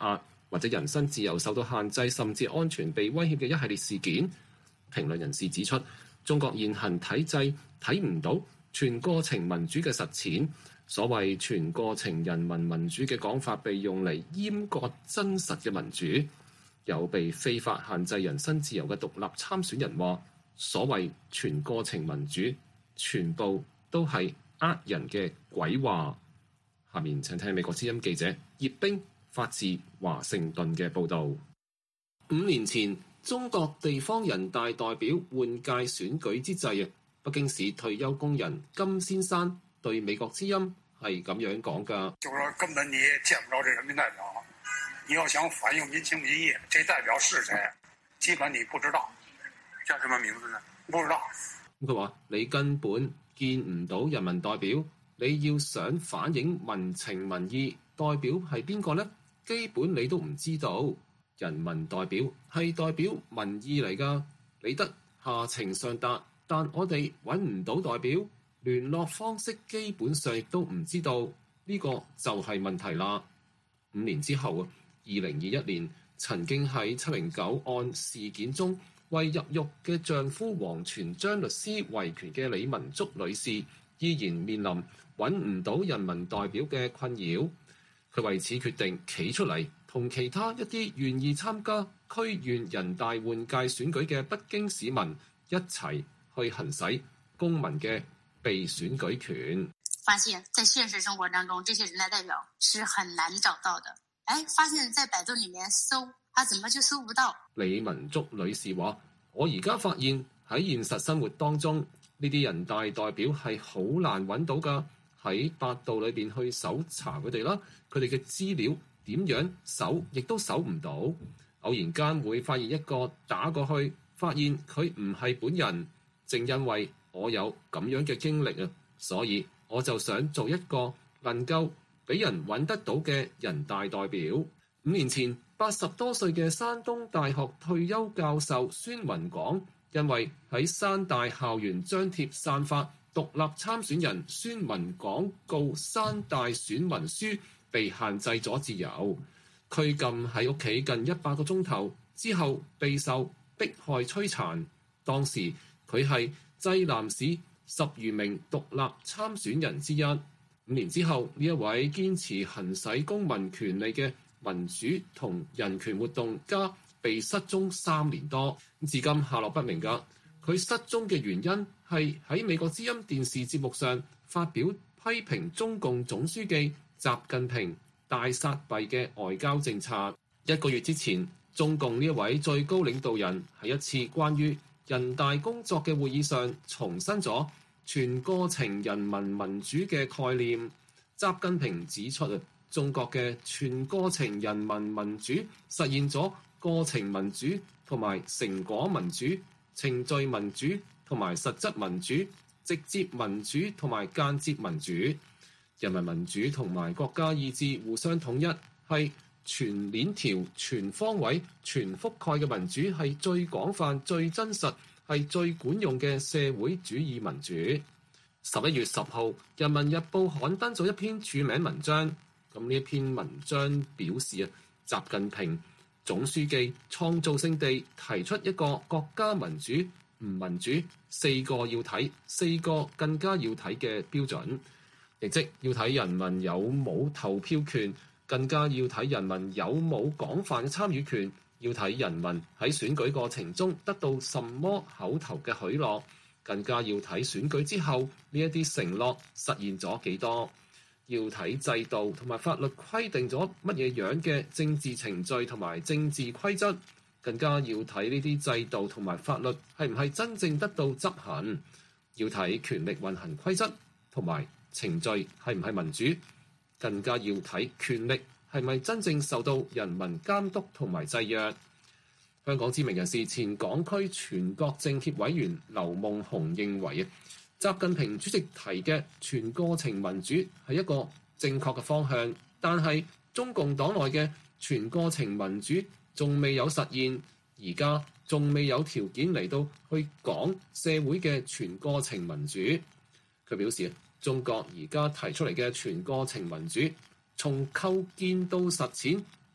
或者人身自由受到限制，甚至安全被威脅嘅一系列事件。評論人士指出，中國現行體制睇唔到全過程民主嘅實踐，所謂全過程人民民主嘅講法被用嚟閹割真實嘅民主。有被非法限制人身自由嘅獨立參選人話，所謂全過程民主全部都係呃人嘅鬼話。下面請聽美國之音記者葉冰發自華盛頓嘅報導。5年前，中國地方人大代表換屆選舉之際，北京市退休工人金先生對美國之音係咁樣講㗎： 就說根本你也見不着這人民代表，你要想反映民情民意，這代表是誰？基本你不知道，叫什麼名字呢？不知道。 佢話：你根本見唔到人民代表，你要想反映民情民意，代表係邊個呢？基本你都唔知道。人民代表係代表民意嚟㗎，你得下情上達，但我哋揾唔到代表，聯絡方式基本上亦都唔知道，呢個就係問題啦。5年之後，2021年曾經喺709案事件中為入獄嘅丈夫王全璋律師維權嘅李文竹女士，依然面臨揾唔到人民代表嘅困擾。佢為此決定企出嚟，同其他一啲願意參加區縣人大換屆選舉嘅北京市民一齊去行使公民嘅被選舉權。 發現在現實生活當中，這些人大代表是很難找到的。發現在百度裡面搜，他怎麼就搜不到？ 李文竹女士話：我而家發現喺現實生活當中，呢啲人大代表係好難揾到㗎。喺百度裏邊去搜查佢哋啦，佢哋嘅資料點樣搜，亦都搜唔到。偶然間會發現一個打過去，發現佢唔係本人。正因為我有咁樣嘅經歷啊，所以我就想做一個能夠俾人揾得到嘅人大代表。5年前，80多歲嘅山東大學退休教授孫文廣，因為喺山大校園張貼散發獨立參選人孫文廣告山大選民書，被限制咗自由，拘禁喺屋企近100個鐘頭之後，備受迫害摧殘。當時佢係濟南市10餘名獨立參選人之一。5年之後，呢一位堅持行使公民權利嘅民主同人權活動家被失蹤3年多，至今下落不明㗎。佢失蹤嘅原因係喺美國之音電視節目上發表批評中共總書記習近平大撒幣嘅外交政策。1個月之前，中共呢一位最高領導人喺一次關於人大工作嘅會議上重申咗全過程人民民主嘅概念。習近平指出中國嘅全過程人民民主實現咗過程民主同埋成果民主、程序民主同埋實質民主、直接民主同埋間接民主。人民民主同埋國家意志互相統一，係全鏈條、全方位、全覆蓋嘅民主，係最廣泛、最真實、係最管用嘅社會主義民主。11月10號，《人民日報》刊登咗一篇署名文章。咁呢一篇文章表示習近平總書記創造性地提出一個國家民主唔民主4個要睇，4個更加要睇嘅標準，亦即要睇人民有冇投票權，更加要睇人民有冇廣泛嘅參與權，要睇人民喺選舉過程中得到什麼口頭嘅許諾，更加要睇選舉之後呢一啲承諾實現咗幾多。要睇制度同埋法律規定咗乜嘢樣嘅政治程序同埋政治規則，更加要睇呢啲制度同埋法律係唔係真正得到執行，要睇權力運行規則同埋程序係唔係民主，更加要睇權力係咪真正受到人民監督同埋制約。香港知名人士、前港區全國政協委員劉夢熊認為習近平主席提嘅全過程民主係一個正確嘅方向，但係中共黨內嘅全過程民主仲未有實現，而家仲未有條件嚟到去講社會嘅全過程民主。佢表示，中國而家提出嚟嘅全過程民主，從構建到實踐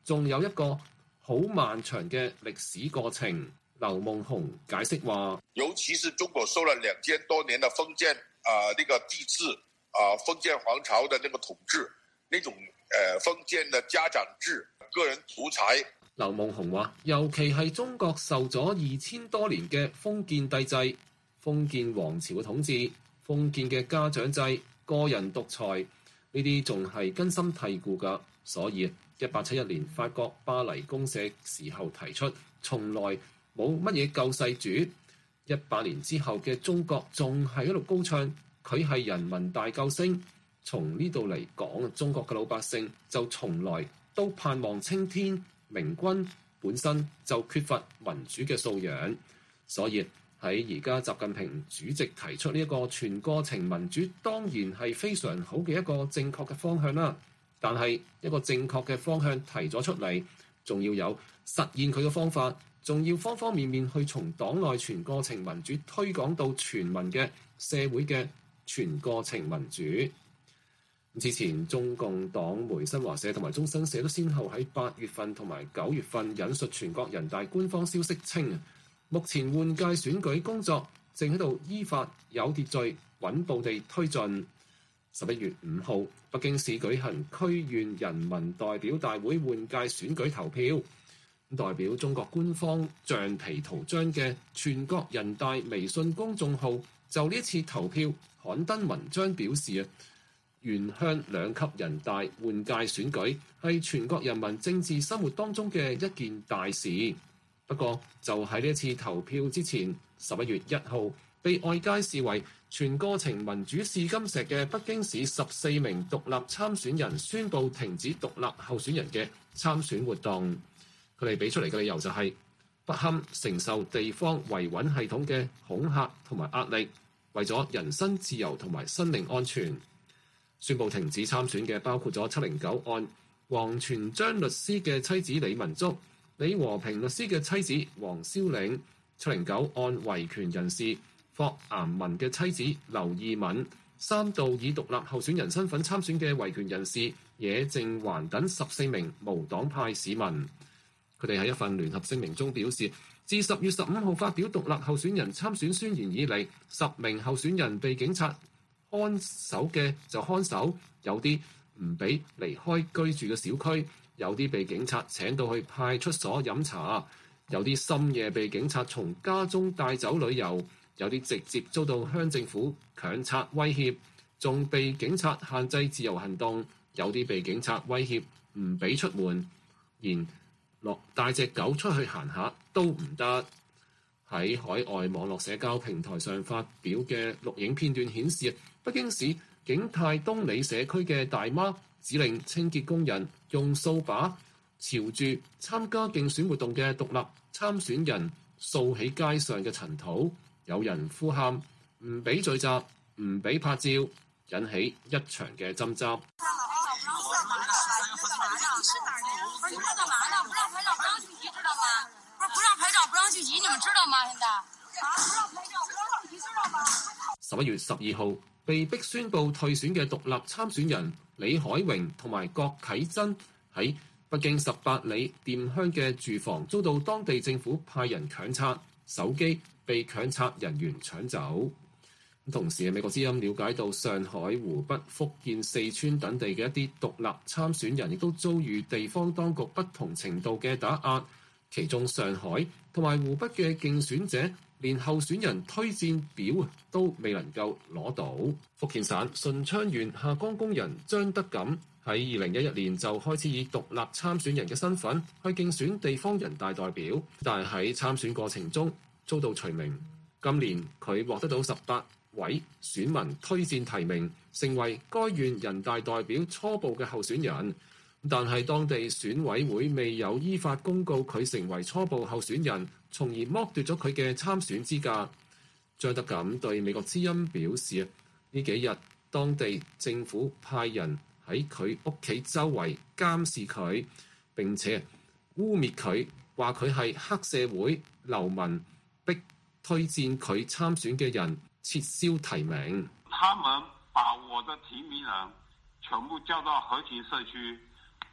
仲有一個好漫長嘅歷史過程。劉夢熊解釋話， 尤其是中國受了2000多年的封建那個帝制封建皇朝的那個統治，那種封建的家長制、個人獨裁。 劉夢熊話，尤其係中國受咗2000多年嘅封建帝制、封建王朝嘅統治、封建嘅家長制、個人獨裁，呢啲仲係根深蒂固㗎。所以1871年法國巴黎公社時候提出，從來冇乜嘢救世主。100年之後嘅中國仲係喺度高唱佢係人民大救星。從呢度嚟講，中國嘅老百姓就從來都盼望青天。明君本身就缺乏民主嘅素養，所以喺而家習近平主席提出呢一個全過程民主，當然係非常好嘅一個正確嘅方向啦。但係一個正確嘅方向提咗出嚟，仲要有實現佢嘅方法，仲要方方面面去從黨內全過程民主推廣到全民嘅社會嘅全過程民主。之前中共黨媒新華社同埋中新社都先後喺8月份同埋9月份引述全國人大官方消息稱，目前換屆選舉工作正喺度依法有秩序穩步地推進。11月5號，北京市舉行區縣人民代表大會換屆選舉投票。代表中國官方橡皮圖章嘅全國人大微信公眾號就呢次投票刊登文章表示，原鄉兩級人大換屆選舉係全國人民政治生活當中嘅一件大事。不過就喺呢一次投票之前，11月1號被外界視為全過程民主試金石嘅北京市14名獨立參選人宣布停止獨立候選人嘅參選活動。佢哋俾出嚟嘅理由就係不堪承受地方維穩系統嘅恐嚇同埋壓力，為咗人身自由同埋生命安全。宣布停止參選嘅包括咗709案王全璋律師嘅妻子李文竹、李和平律師嘅妻子黃蕭嶺、709案維權人士霍岩文嘅妻子劉義敏，三度以獨立候選人身份參選嘅維權人士野正環等14名無黨派市民。佢哋喺一份聯合聲明中表示，自10月15號發表獨立候選人參選宣言以嚟，10名候選人被警察看守嘅就看守，有啲唔俾離開居住嘅小區，有啲被警察請到去派出所飲茶，有啲深夜被警察從家中帶走旅遊，有啲直接遭到鄉政府強拆威脅，仲被警察限制自由行動，有啲被警察威脅唔俾出門，連落帶隻狗出去行下都唔得。喺海外網絡社交平台上發表嘅錄影片段顯示，北京市景泰東里社區嘅大媽指令清潔工人用掃把朝住參加競選活動嘅獨立參選人掃起街上嘅塵土，有人呼喊唔俾聚集、唔俾拍照，引起一場嘅爭執。11月12號，被逼宣布退選嘅獨立參選人李海榮同埋郭啟珍喺北京18里店鄉嘅住房遭到當地政府派人強拆，手機被強拆人員搶走。同時，美國之音了解到上海、湖北、福建、四川等地嘅一啲獨立參選人亦都遭遇地方當局不同程度嘅打壓，其中上海同埋湖北嘅競選者連候選人推薦表都未能夠攞到。福建省順昌縣下崗工人張德錦喺2011年就開始以獨立參選人嘅身份去競選地方人大代表，但係喺參選過程中遭到除名。今年佢獲得到18位選民推薦提名，成為該縣人大代表初步嘅候選人，但係當地選委會未有依法公告佢成為初步候選人，從而剝奪咗佢嘅參選資格。張德錦對美國之音表示，呢幾日當地政府派人喺佢屋企周圍監視佢，並且污蔑佢，話佢係黑社會流民，逼推薦佢參選嘅人撤銷提名。 他們把我的提名人全部叫到和平社區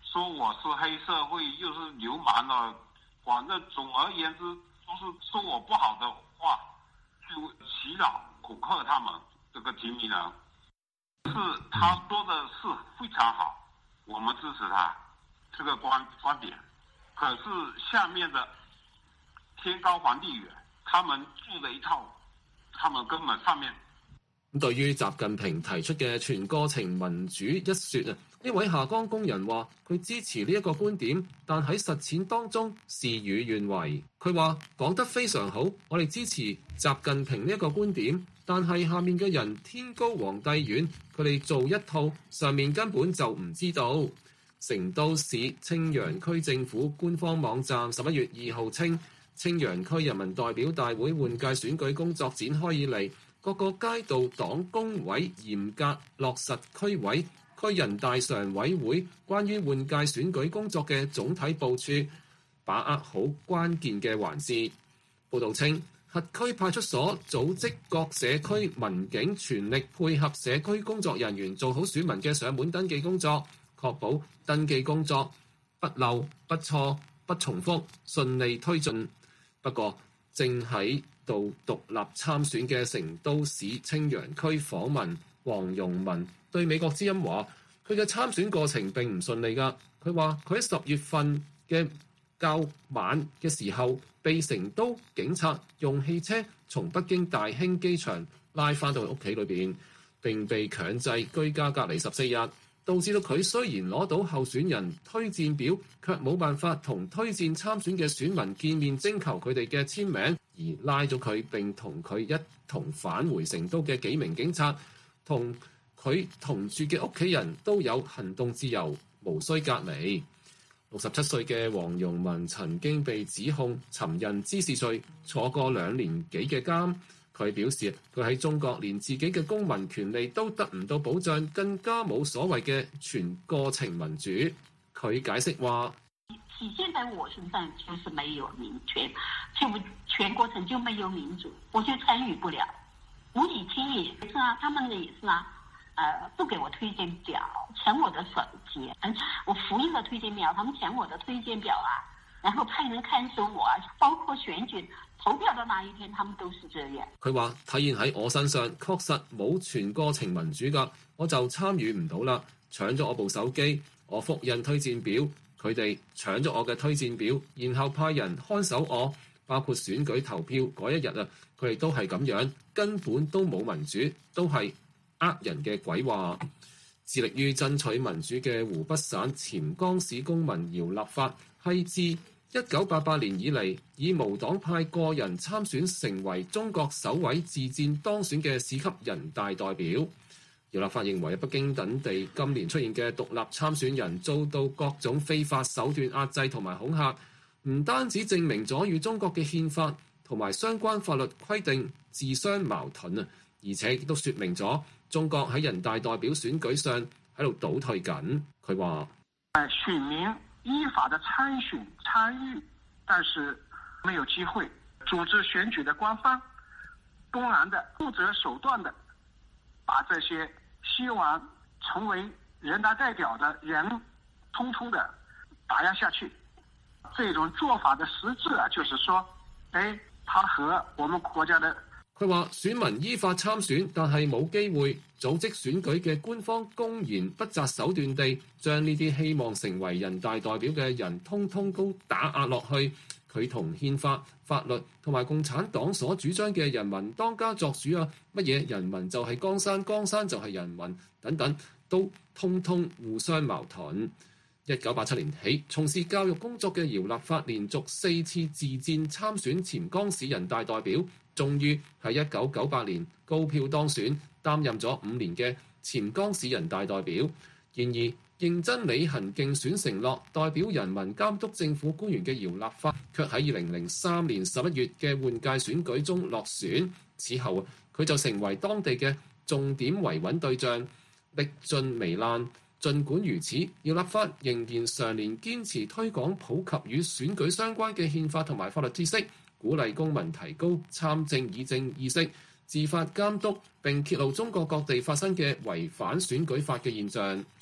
說我是黑社會又是流氓的，反正總而言之就是說我不好的話，去洗腦恐嚇他們這個提名人。是他說的是非常好，我們支持他這個觀點。可是下面的天高皇帝遠，他們住了一套，他們根本上面。 咁對於習近平提出嘅全過程民主一說啊，呢位下崗工人話佢支持呢一個觀點，但喺實踐當中事與願違。佢話講得非常好，我哋支持習近平呢一個觀點，但係下面嘅人天高皇帝遠，佢哋做一套，上面根本就唔知道。成都市青羊區政府官方網站11月2號稱，青羊區人民代表大會換屆選舉工作展開以嚟，各個街道黨工委嚴格落實區委、區人大常委會關於換屆選舉工作嘅總體部署，把握好關鍵嘅環節。報道稱，轄區派出所組織各社區民警全力配合社區工作人員做好選民嘅上門登記工作，確保登記工作不漏、不錯、不重複，順利推進。不過，正喺度獨立參選嘅成都市青羊區訪問黃容文對美國之音話：佢嘅參選過程並唔順利㗎。佢話佢喺10月份嘅較晚嘅時候，被成都警察用汽車從北京大興機場拉返到屋企裏邊，並被強制居家隔離14日。導致到佢雖然攞到候選人推薦表，卻冇辦法同推薦參選嘅選民見面徵求佢哋嘅簽名，而拉咗佢並同佢一同返回成都嘅幾名警察，同佢同住嘅屋企人都有行動自由，無需隔離。67歲嘅黃容文曾經被指控尋釁滋事罪，坐過2年幾嘅監。佢表示，佢喺中國連自己嘅公民權利都得唔到保障，更加冇所謂嘅全過程民主。佢解釋話： 體現在我身上就是沒有民權，全過程就沒有民主，我就參與不了。吳以清也是啊，他們也是啊，不給我推薦表，搶我的手機，我複印了推薦表，他們搶我的推薦表啊，然後派人看守我啊，包括選舉投票的那一天，他們都是這樣。佢話體現喺我身上，確實冇全過程民主㗎，我就參與唔到啦。搶咗我部手機，我複印推薦表，佢哋搶咗我嘅推薦表，然後派人看守我，包括選舉投票嗰一日啊，佢哋都係咁樣，根本都冇民主，都係呃人嘅鬼話。致力於爭取民主嘅湖北省潛江市公民姚立發係自1988年以嚟，以無黨派個人參選成為中國首位自薦當選嘅市級人大代表。姚立發認為，北京等地今年出現嘅獨立參選人遭到各種非法手段壓制同埋恐嚇，唔單止證明咗與中國嘅憲法同埋相關法律規定自相矛盾啊，而且亦都説明咗中國喺人大代表選舉上喺度倒退緊。佢話： 選民依法的參選參與，但是沒有機會。組織選舉的官方公然的不擇手段的把這些希望成為人大代表的人通通的打壓下去。這種做法的實質啊，就是說，他和我們國家的。 佢話選民依法參選，但係冇機會組織選舉嘅官方公然不擇手段地將呢啲希望成為人大代表嘅人通通都打壓落去。佢同憲法、法律同埋共產黨所主張嘅人民當家作主啊，乜嘢人民就係江山，江山就係人民等等，都通通互相矛盾。1987年起從事教育工作嘅姚立發連續4次自薦參選潛江市人大代表，終於喺1998年高票當選，擔任咗5年嘅潛江市人大代表。然而，認真履行競選承諾，代表人民監督政府官員嘅姚立發，卻喺2003年11月嘅換屆選舉中落選。此後，佢就成為當地嘅重點維穩對象，歷盡糜爛。儘管如此，姚立發仍然常年堅持推廣普及與選舉相關嘅憲法同埋法律知識，鼓勵公民提高參政議政意識，自發監督並揭露中國各地發生嘅違反選舉法嘅現象。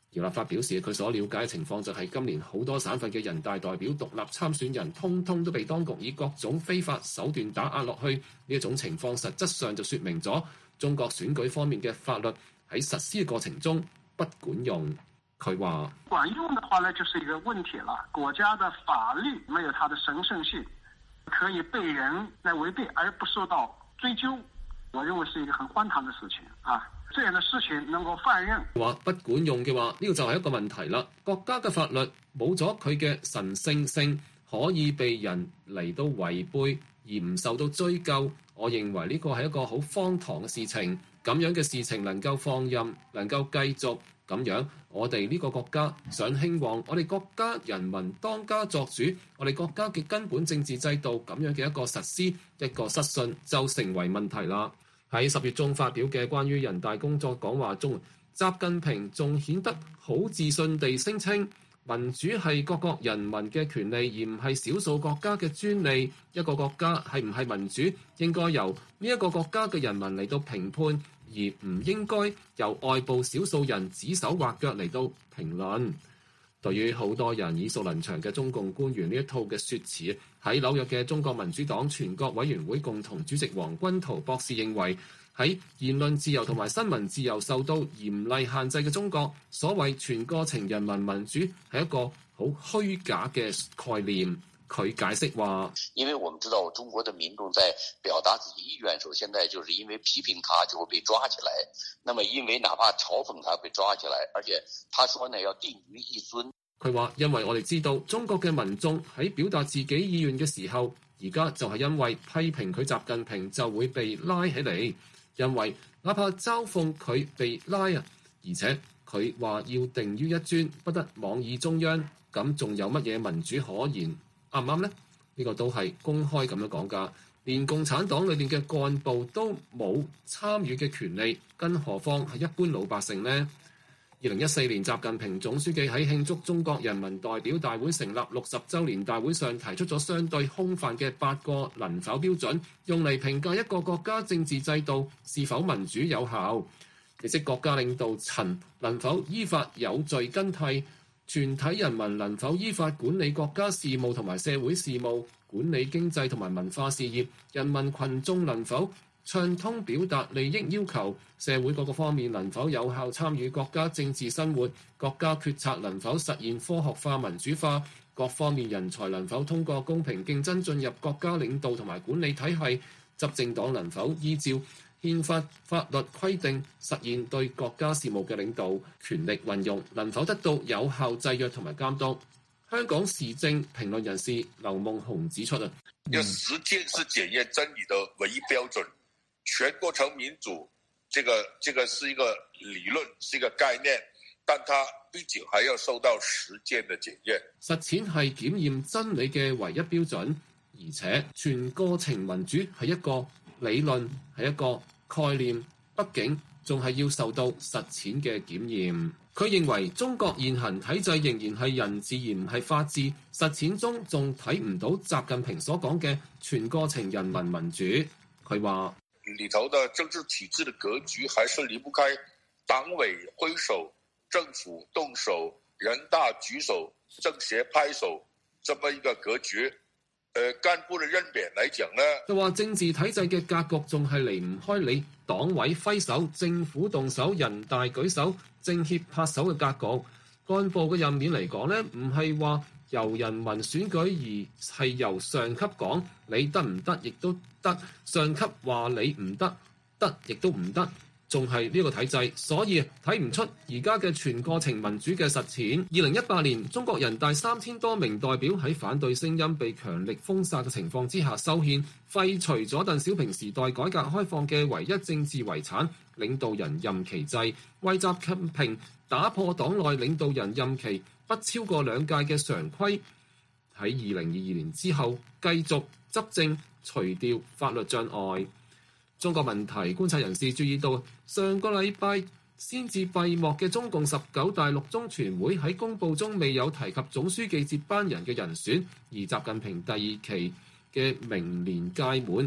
姚立發表示，佢所了解嘅情況就係今年好多省份嘅人大代表獨立參選人，通通都被當局以各種非法手段打壓落去。呢一種情況實質上就說明咗中國選舉方面嘅法律喺實施嘅過程中不管用。佢話： 管用的話呢，就是一個問題了。國家的法律沒有它的神聖性，可以被人來違背而不受到追究，我認為是一個很荒唐的事情啊！這樣的事情能夠放任， 話不管用嘅話，呢個就係一個問題啦。國家嘅法律冇咗佢嘅神聖性，可以被人嚟到違背而唔受到追究。我認為呢個係一個好荒唐嘅事情。咁樣嘅事情能夠放任，能夠繼續咁樣，我哋呢個國家想興旺，我哋國家人民當家作主，我哋國家嘅根本政治制度咁樣嘅一個實施，一個失信就成為問題啦。喺10月中發表嘅關於人大工作講話中，習近平仲顯得好自信地聲稱民主係各國人民嘅權利，而唔係少數國家嘅專利。一個國家係唔係民主，應該由呢一個國家嘅人民嚟到評判，而唔應該由外部少數人指手畫腳嚟到評論。對於好多人耳熟能詳嘅中共官員呢一套嘅説辭，喺紐約嘅中國民主黨全國委員會共同主席黃軍濤博士認為，喺言論自由同埋新聞自由受到嚴厲限制嘅中國，所謂全過程人民民主係一個好虛假嘅概念。佢解釋話： 因為我們知道中國的民眾在表達自己意願的時候，現在就是因為批評他就會被抓起來，那麼因為哪怕嘲諷他被抓起來，而且他說呢要定於一尊。 佢話：因為我哋知道中國嘅民眾喺表達自己意願嘅時候，而家就係因為批評佢習近平就會被拉起嚟，因為哪怕嘲諷佢被拉啊，而且佢話要定於一尊，不得妄議中央，咁仲有乜嘢民主可言？啱唔啱呢？呢個都係公開咁樣講㗎，連共產黨裏面嘅幹部都冇參與嘅權利，更何況係一般老百姓呢？2014年，習近平總書記喺慶祝中國人民代表大會成立60週年大會上提出咗相對空泛嘅8個能否標準，用嚟評價一個國家政治制度是否民主有效，亦即國家領導層能否依法有序更替，全體人民能否依法管理國家事務同埋社會事務，管理經濟同埋文化事業，人民群眾能否暢通表達利益要求，社會各個方面能否有效參與國家政治生活，國家決策能否實現科學化民主化，各方面人才能否通過公平競爭進入國家領導同埋管理體系，執政黨能否依照憲法法律規定實現對國家事務嘅領導權力運用，能否得到有效制約同埋監督。香港時政評論人士劉夢熊指出啊， 要實踐是檢驗真理的唯一標準。全過程民主，這個是一個理論，是一個概念，但它畢竟還要受到實踐的檢驗。 實踐係檢驗真理嘅唯一標準，而且全過程民主係一個理論，係一個概念，畢竟仲係要受到實踐嘅檢驗。佢認為中國現行體制仍然係人治而唔係法治，實踐中仲睇唔到習近平所講嘅全過程人民民主。佢話裏頭的政治體制的格局還是離不開黨委揮手、政府動手、人大舉手、政協拍手這麼一個格局。幹部的任免嚟講呢， 就話政治體制嘅格局仲係離唔開你黨委揮手、政府動手、人大舉手、政協拍手嘅格局。幹部嘅任免嚟講呢，唔係話由人民選舉，而係由上級講你得唔得，亦都得；上級話你唔得，得亦都唔得，仲係呢個體制，所以睇唔出而家嘅全過程民主嘅實踐。2018年，中國人大3000多名代表喺反對聲音被強力封殺嘅情況之下修憲，廢除咗鄧小平時代改革開放嘅唯一政治遺產領導人任期制，為習近平打破黨內領導人任期不超過2屆嘅常規，喺2022年之後繼續執政，除掉法律障礙。中國問題觀察人士注意到，上個禮拜先至閉幕嘅中共19大6中全會喺公報中未有提及總書記接班人嘅人選，而習近平第2期嘅明年屆滿，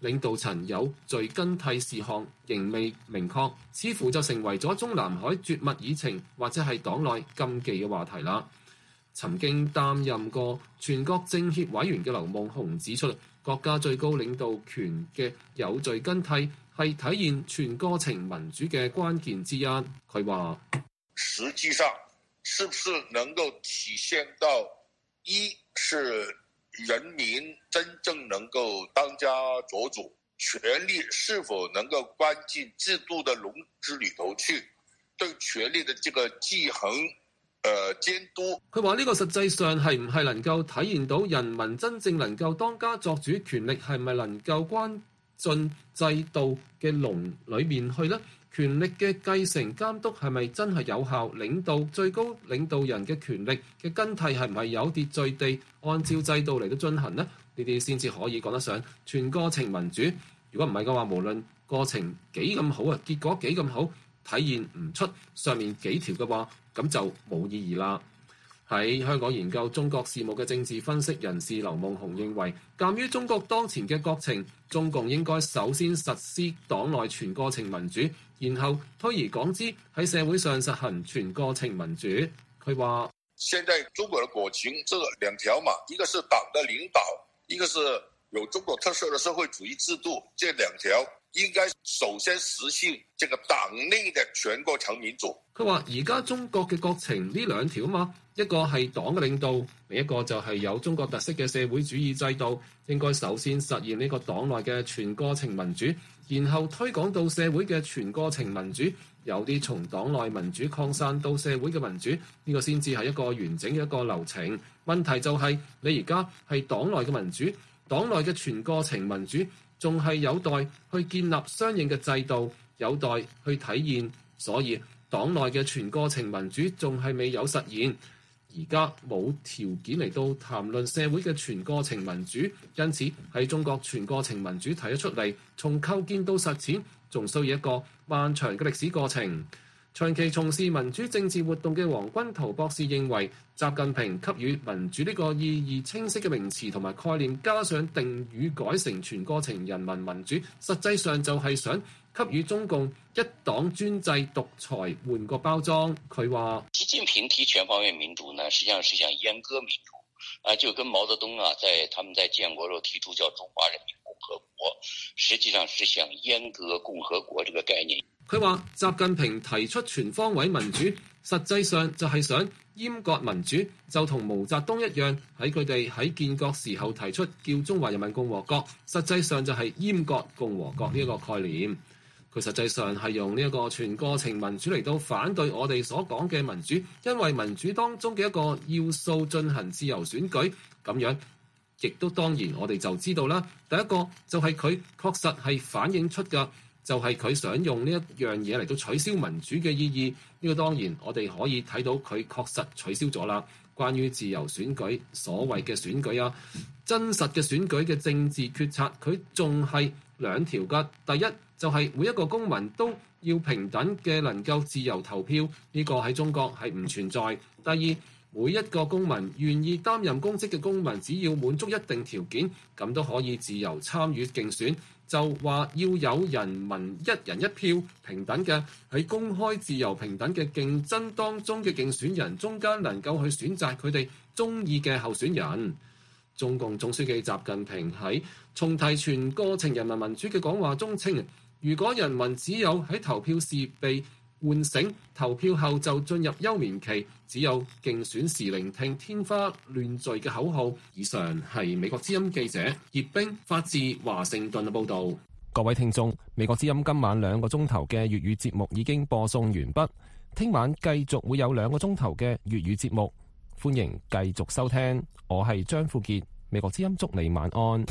領導層有序更替事項仍未明確，似乎就成為咗中南海絕密議程或者係黨內禁忌嘅話題啦。曾經擔任過全國政協委員嘅劉夢熊指出，國家最高領導權嘅有序更替係體現全過程民主嘅關鍵之一。佢話： 實際上是不是能夠體現到，一是人民真正能夠當家作主，權力是否能夠關進制度的籠子裏頭去，對權力的這個制衡監督。 佢話呢個實際上係唔係能夠體現到人民真正能夠當家作主，權力係咪能夠關進制度嘅籠裏面去呢？權力嘅繼承監督係咪真係有效？領導最高領導人嘅權力嘅更替係唔係有秩序地按照制度嚟到進行呢？呢啲先至可以講得上全過程民主。如果唔係嘅話，無論過程幾咁好啊，結果幾咁好，體現唔出上面幾條嘅話，咁就冇意義啦。喺香港研究中國事務嘅政治分析人士劉夢熊認為，鑑於中國當前嘅國情，中共應該首先實施黨內全過程民主，然後推而廣之喺社會上實行全過程民主。佢話： 現在中國嘅國情這兩條嘛，一個是黨的領導，一個是有中國特色的社會主義制度，這兩條應該首先實行這個黨內的全過程民主。 佢話：而家中國嘅國情呢兩條嘛，一個係黨嘅領導，另一個就係有中國特色嘅社會主義制度。應該首先實現呢個黨內嘅全過程民主，然後推廣到社會嘅全過程民主。有啲從黨內民主擴散到社會嘅民主，呢個先至係一個完整嘅一個流程。問題就係你而家係黨內嘅民主，黨內嘅全過程民主仲係有待去建立相應嘅制度，有待去體現。所以黨內嘅全過程民主仲係未有實現，而家冇條件嚟到談論社會嘅全過程民主，因此喺中國全過程民主提咗出嚟，從構建到實踐，仲需要一個漫長嘅歷史過程。長期從事民主政治活動嘅黃君濤博士認為，習近平給予民主呢個意義清晰嘅名詞同埋概念，加上定語改成全過程人民民主，實際上就係想給予中共一黨專制獨裁換個包裝。佢話： 習近平提全方位民主呢，實際上是想閹割民主，就跟毛澤東他們在建國時候提出叫中華人民共和國，實際上是想閹割共和國這個概念。 佢話習近平提出全方位民主，實際上就係想閹割民主，就同毛澤東一樣，喺佢哋喺建國時候提出叫中華人民共和國，實際上就係閹割共和國呢一個概念。佢實際上係用呢一個全過程民主嚟到反對我哋所講嘅民主，因為民主當中嘅一個要素進行自由選舉，咁樣亦都當然我哋就知道啦。第一個就係佢確實係反映出嘅，就係佢想用呢一樣嘢嚟到取消民主嘅意義。呢個當然我哋可以睇到佢確實取消咗啦。關於自由選舉，所謂嘅選舉啊，真實嘅選舉嘅政治決策，佢仲係兩條㗎。第一就係每一個公民都要平等嘅能夠自由投票，呢個喺中國係唔存在。第二，每一個公民願意擔任公職嘅公民，只要滿足一定條件，咁都可以自由參與競選。就話要有人民一人一票，平等嘅喺公開自由平等嘅競爭當中嘅競選人中間，能夠去選擇佢哋中意嘅候選人。中共總書記習近平喺重提全過程人民民主嘅講話中稱，如果人民只有喺投票時被喚醒，投票後就進入休眠期，只有競選時聆聽天花亂墜嘅口號。以上係美國之音記者葉冰發自華盛頓嘅報導。 各位聽眾，美國之音今晚2個鐘頭嘅粵語節目已經播送完畢，聽晚繼續會有2個鐘頭嘅粵語節目，歡迎繼續收聽。我係張富傑，美國之音祝你晚安。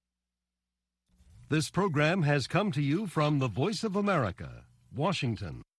This program has come to you from the Voice of America, Washington.